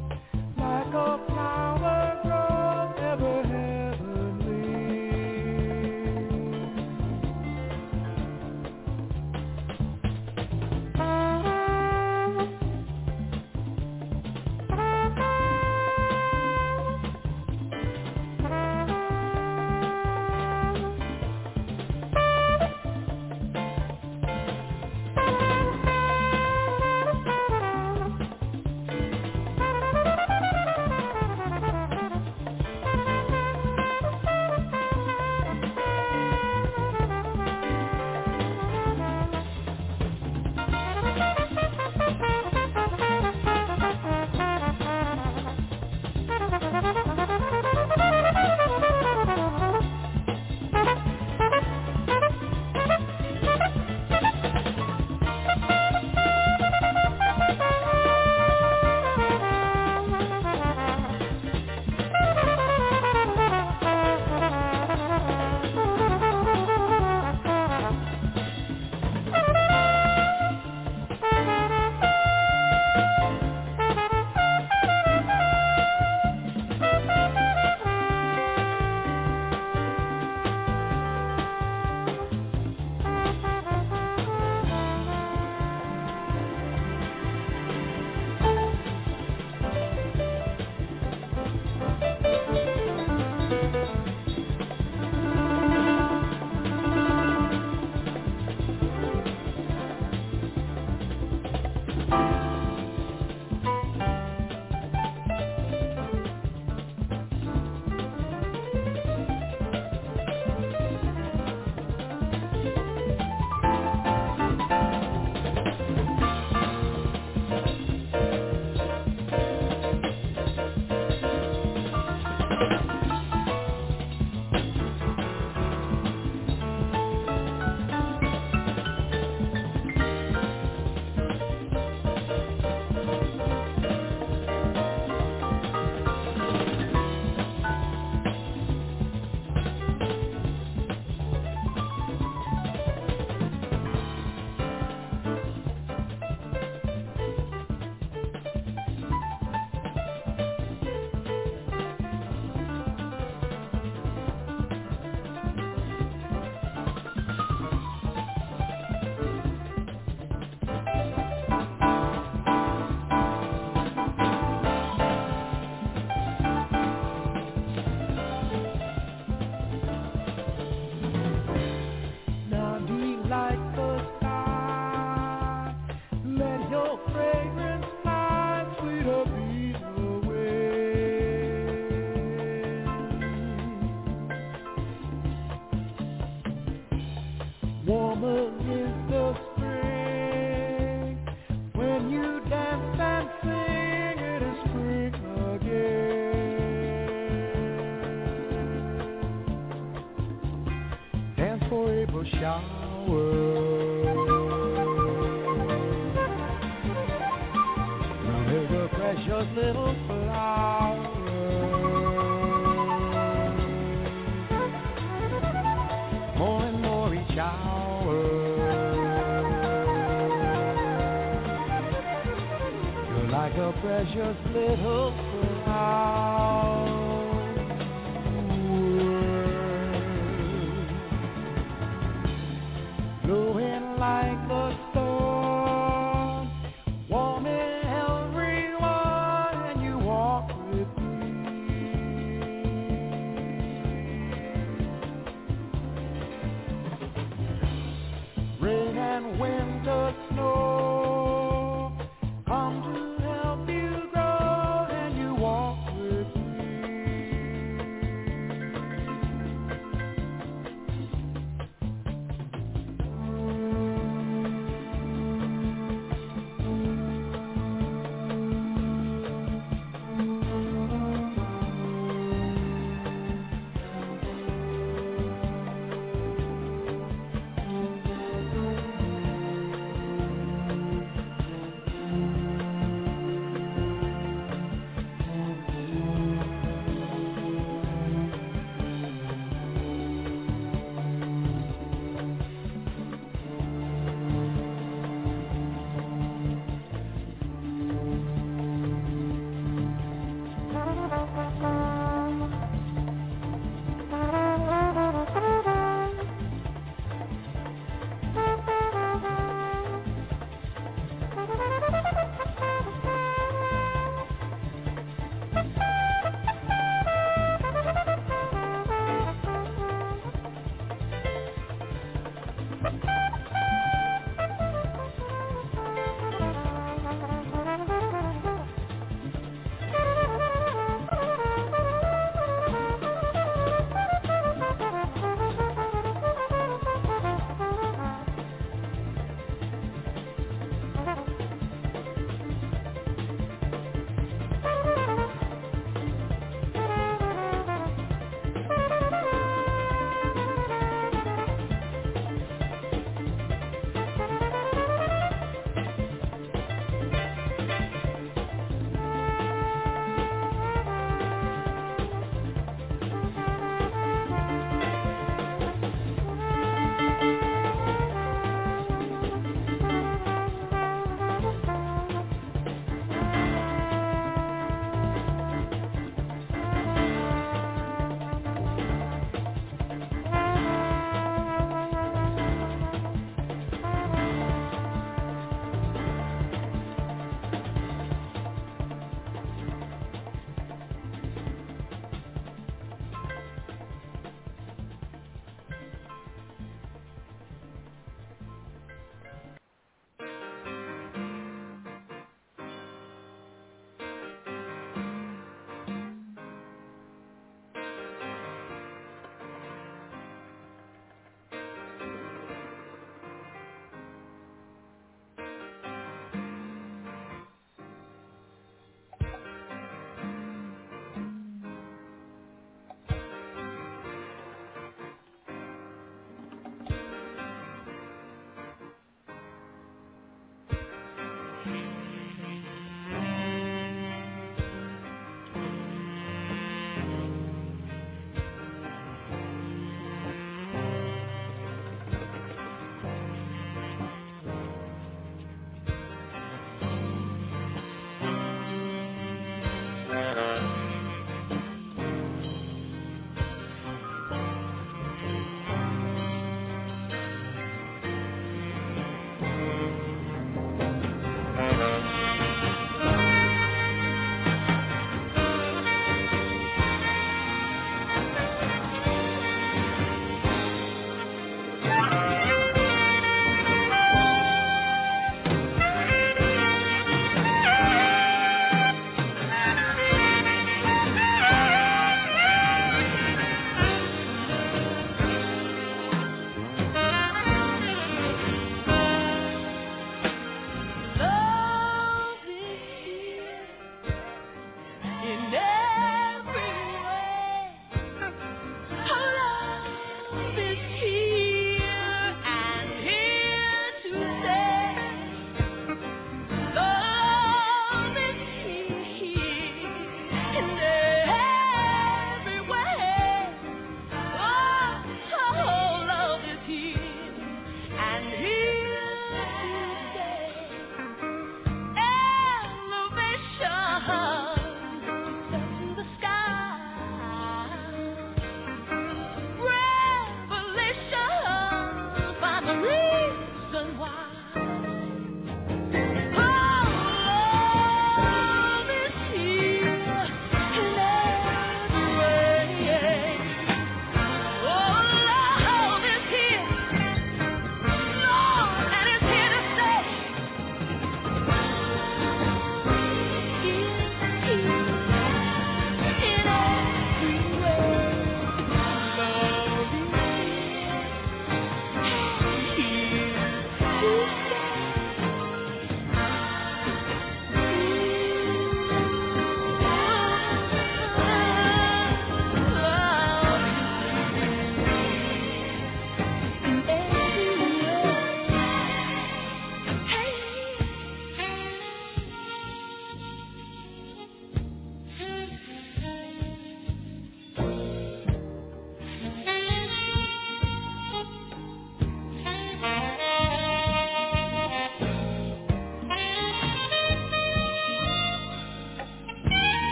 Like a flower grows ever heavenly. little shower. Like a precious little flower. More and more each hour. You're like a precious little flower. Blowing like the storm, warming everyone, and you walk with me. Rain and winter, snow, come to help you grow, and you walk with me.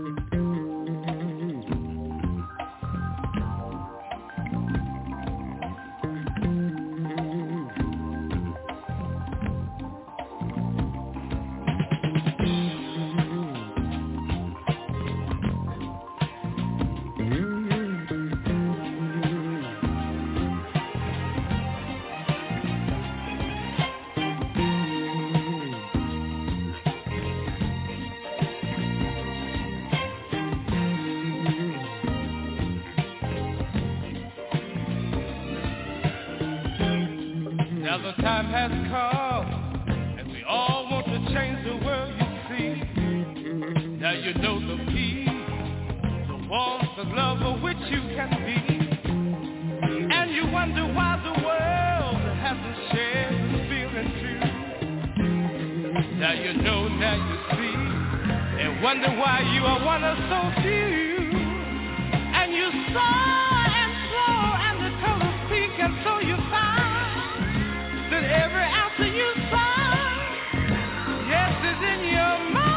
Now the time has come, and we all want to change the world, you see. Now you know the peace, the warmth, the love of which you can be. And you wonder why the world hasn't shared the feeling too. Now you know, now you see, and wonder why you are one of so few. And you saw and saw, and the colors speak, and so you find that every answer you find, yes, is in your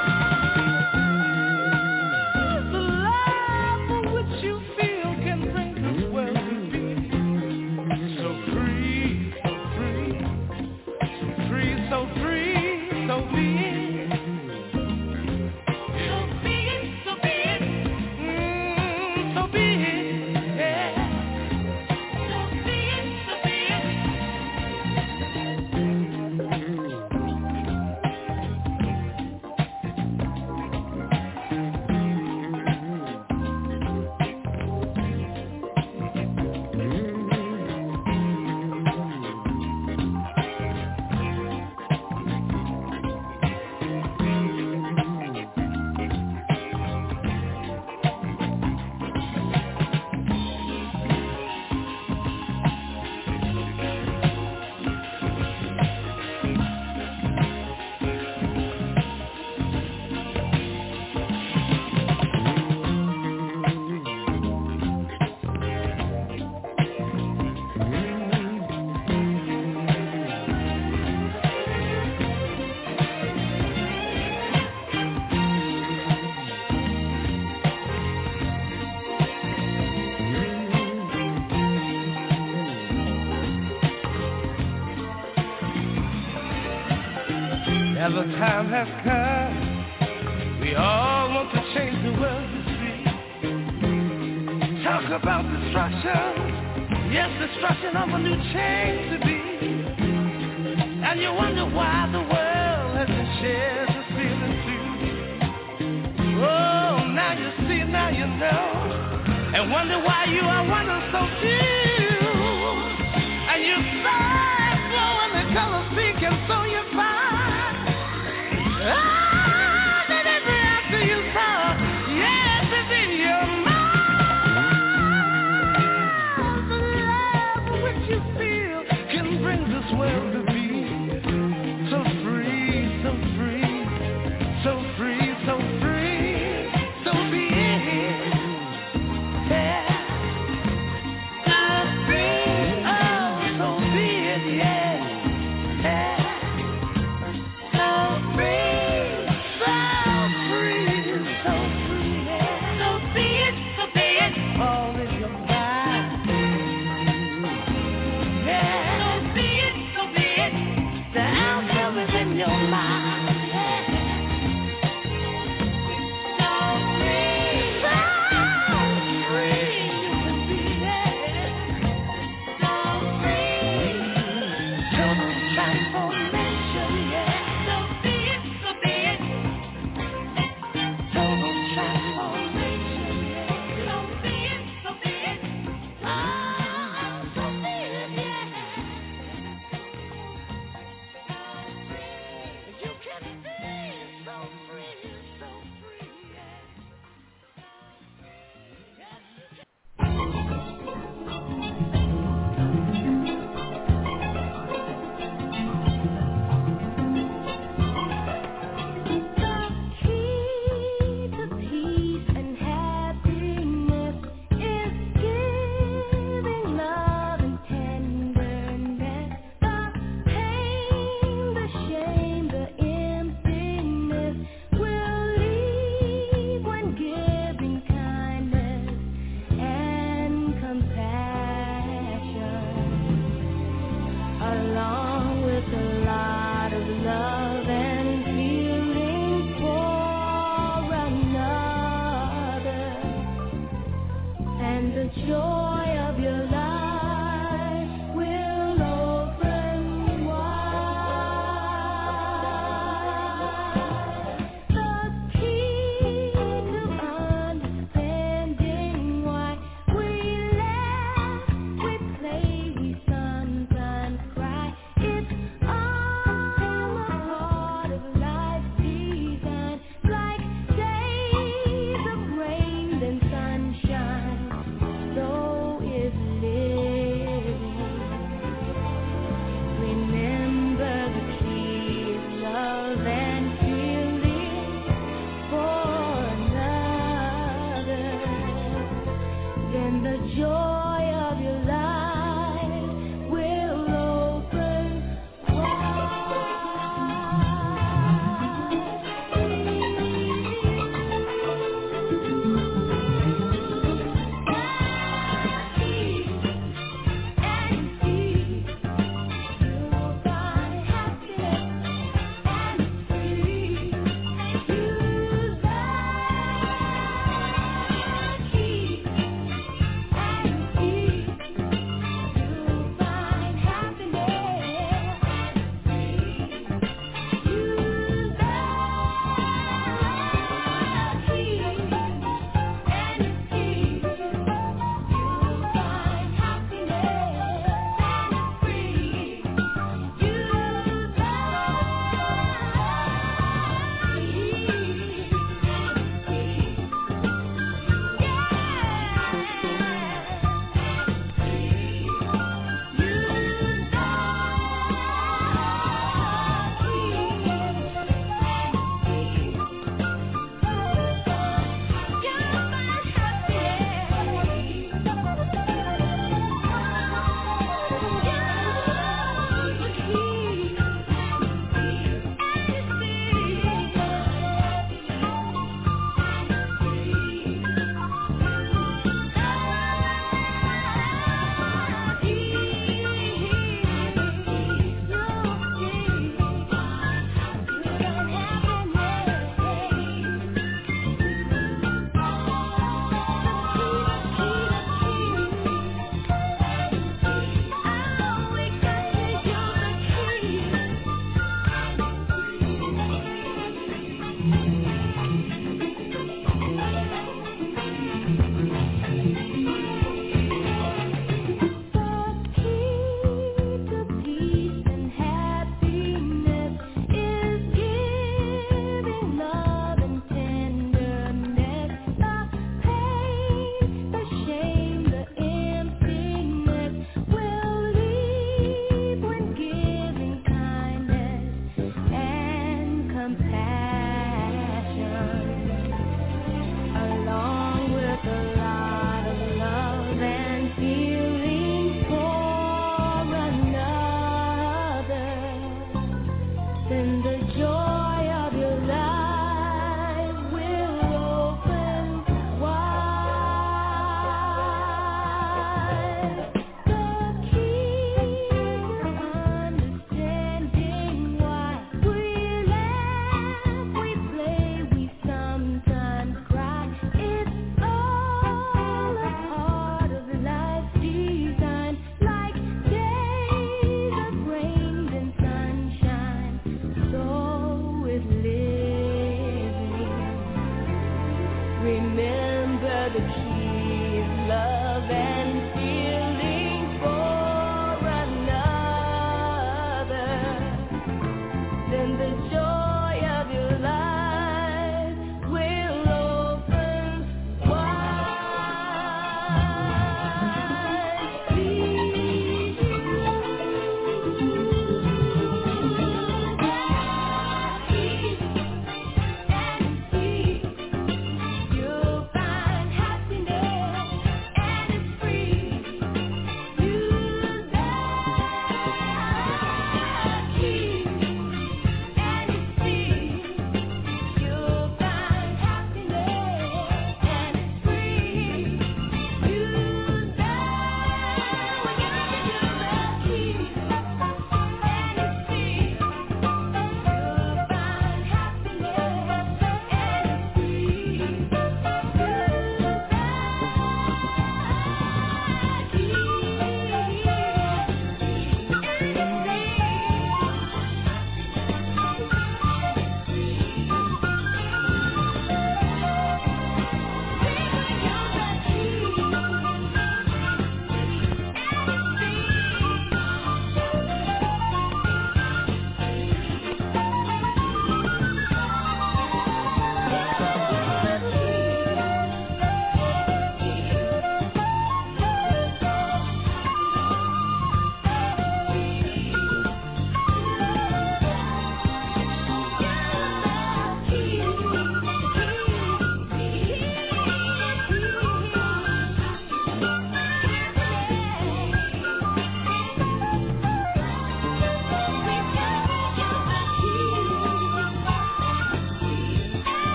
mind. The love for which you feel can bring this world to be so free, so free, so free, so free, so be it. So be it, so be it. So be it, yeah. So be it, so be it. Now the time has come, we all want to change the world, you see. Talk about destruction, yes, destruction of a new change to be. And you wonder why the world hasn't shared the feeling too. Oh, now you see, now you know, and wonder why you are one of so few. And you sigh, blowing the color speak, and so you find that every answer you saw, yes, is in your mind. The love which you feel can bring this world to be so free, so free, so free, so free, so be it. Yeah.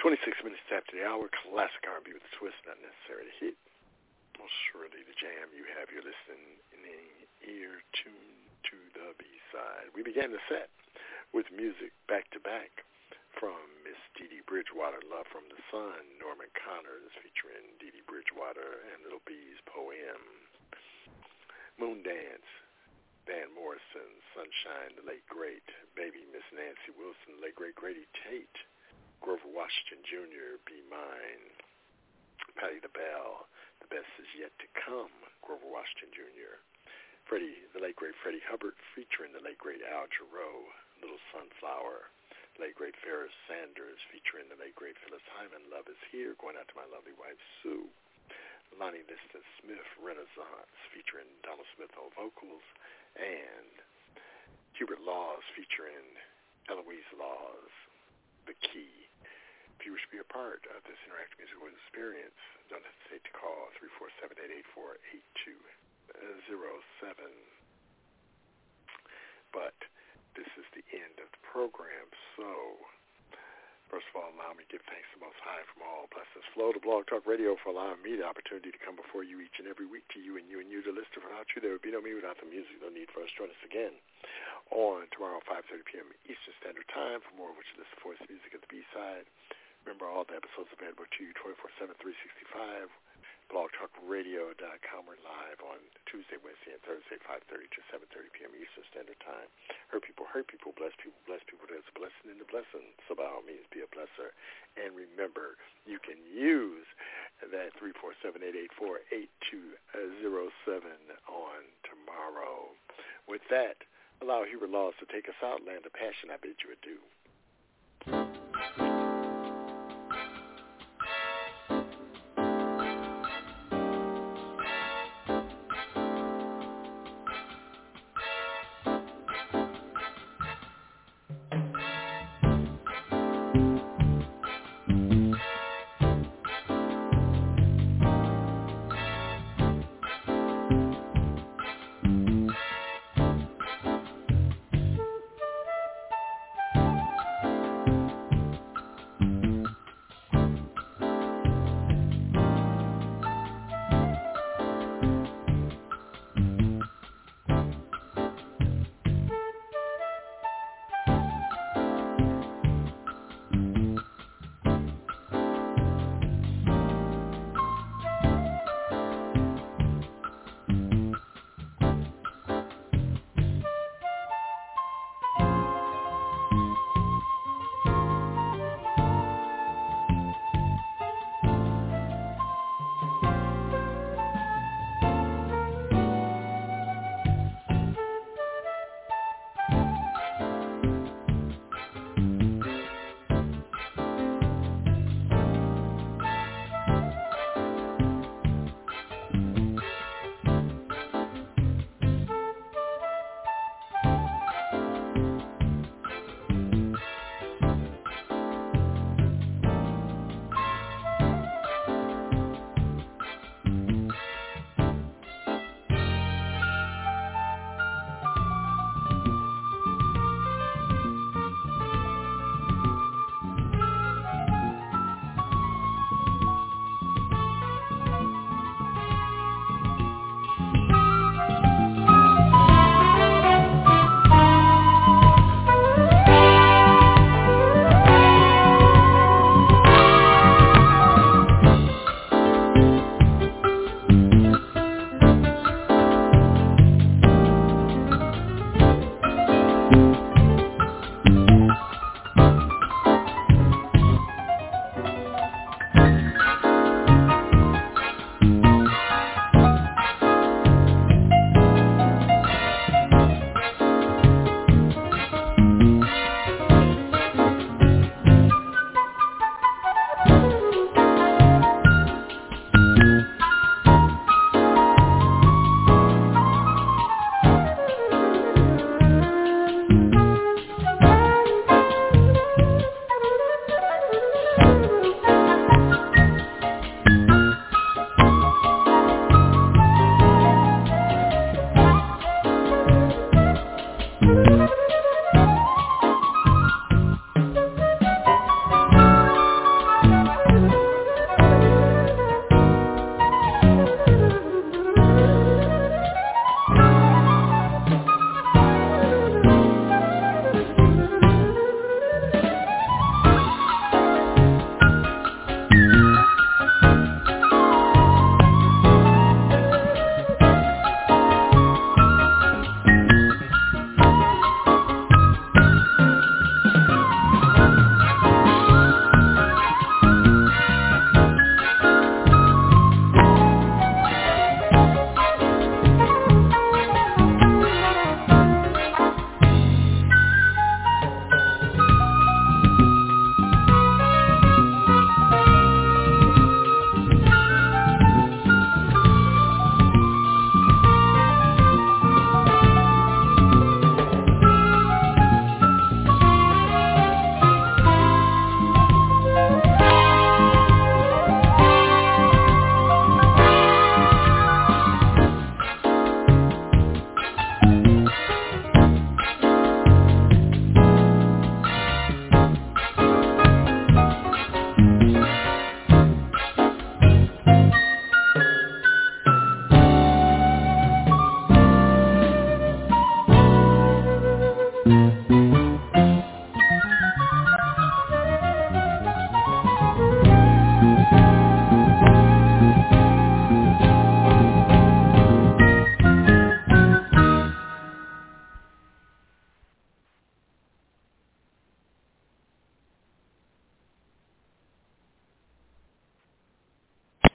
26 minutes after the hour, classic R&B with a twist, not necessarily a hit. Most surely the jam you have. You're listening in the ear tuned to the B-side. We began the set with music back-to-back from Miss Dee Dee Bridgewater, Love from the Sun, Norman Connors featuring Dee Dee Bridgewater and Little B's Poem. Moondance, Van Morrison, Sunshine, the late great Baby, Miss Nancy Wilson, late great Grady Tate, Grover Washington Jr., Be Mine, Patti LaBelle, The Best Is Yet to Come, Grover Washington Jr., Freddie, the late great Freddie Hubbard featuring the late great Al Jarreau, Little Sunflower, late great Ferris Sanders featuring the late great Phyllis Hyman, Love Is Here, going out to my lovely wife Sue, Lonnie Liston Smith, Renaissance featuring Donald Smith on vocals, and Hubert Laws featuring Eloise Laws, The Key. If you wish to be a part of this interactive musical experience, don't hesitate to call 347-884-8207. But this is the end of the program, so first of all, allow me to give thanks to Most High from all blessings flow to Blog Talk Radio for allowing me the opportunity to come before you each and every week to you, the listener. Without you, there would be no me. Without the music, no need for us. Join us again on tomorrow, 5:30 p.m. Eastern Standard Time for more of what you listen for. It's music at the B-side. Remember, all the episodes available to you 24/7, 365. BlogTalkRadio.com. We're live on Tuesday, Wednesday, and Thursday, 5:30 to 7:30 p.m. Eastern Standard Time. Hurt people, bless people, bless people. There's a blessing in the blessing. So by all means, be a blesser. And remember, you can use that 347-884-8207 on tomorrow. With that, allow Hubert Laws to take us out. Land of Passion, I bid you adieu.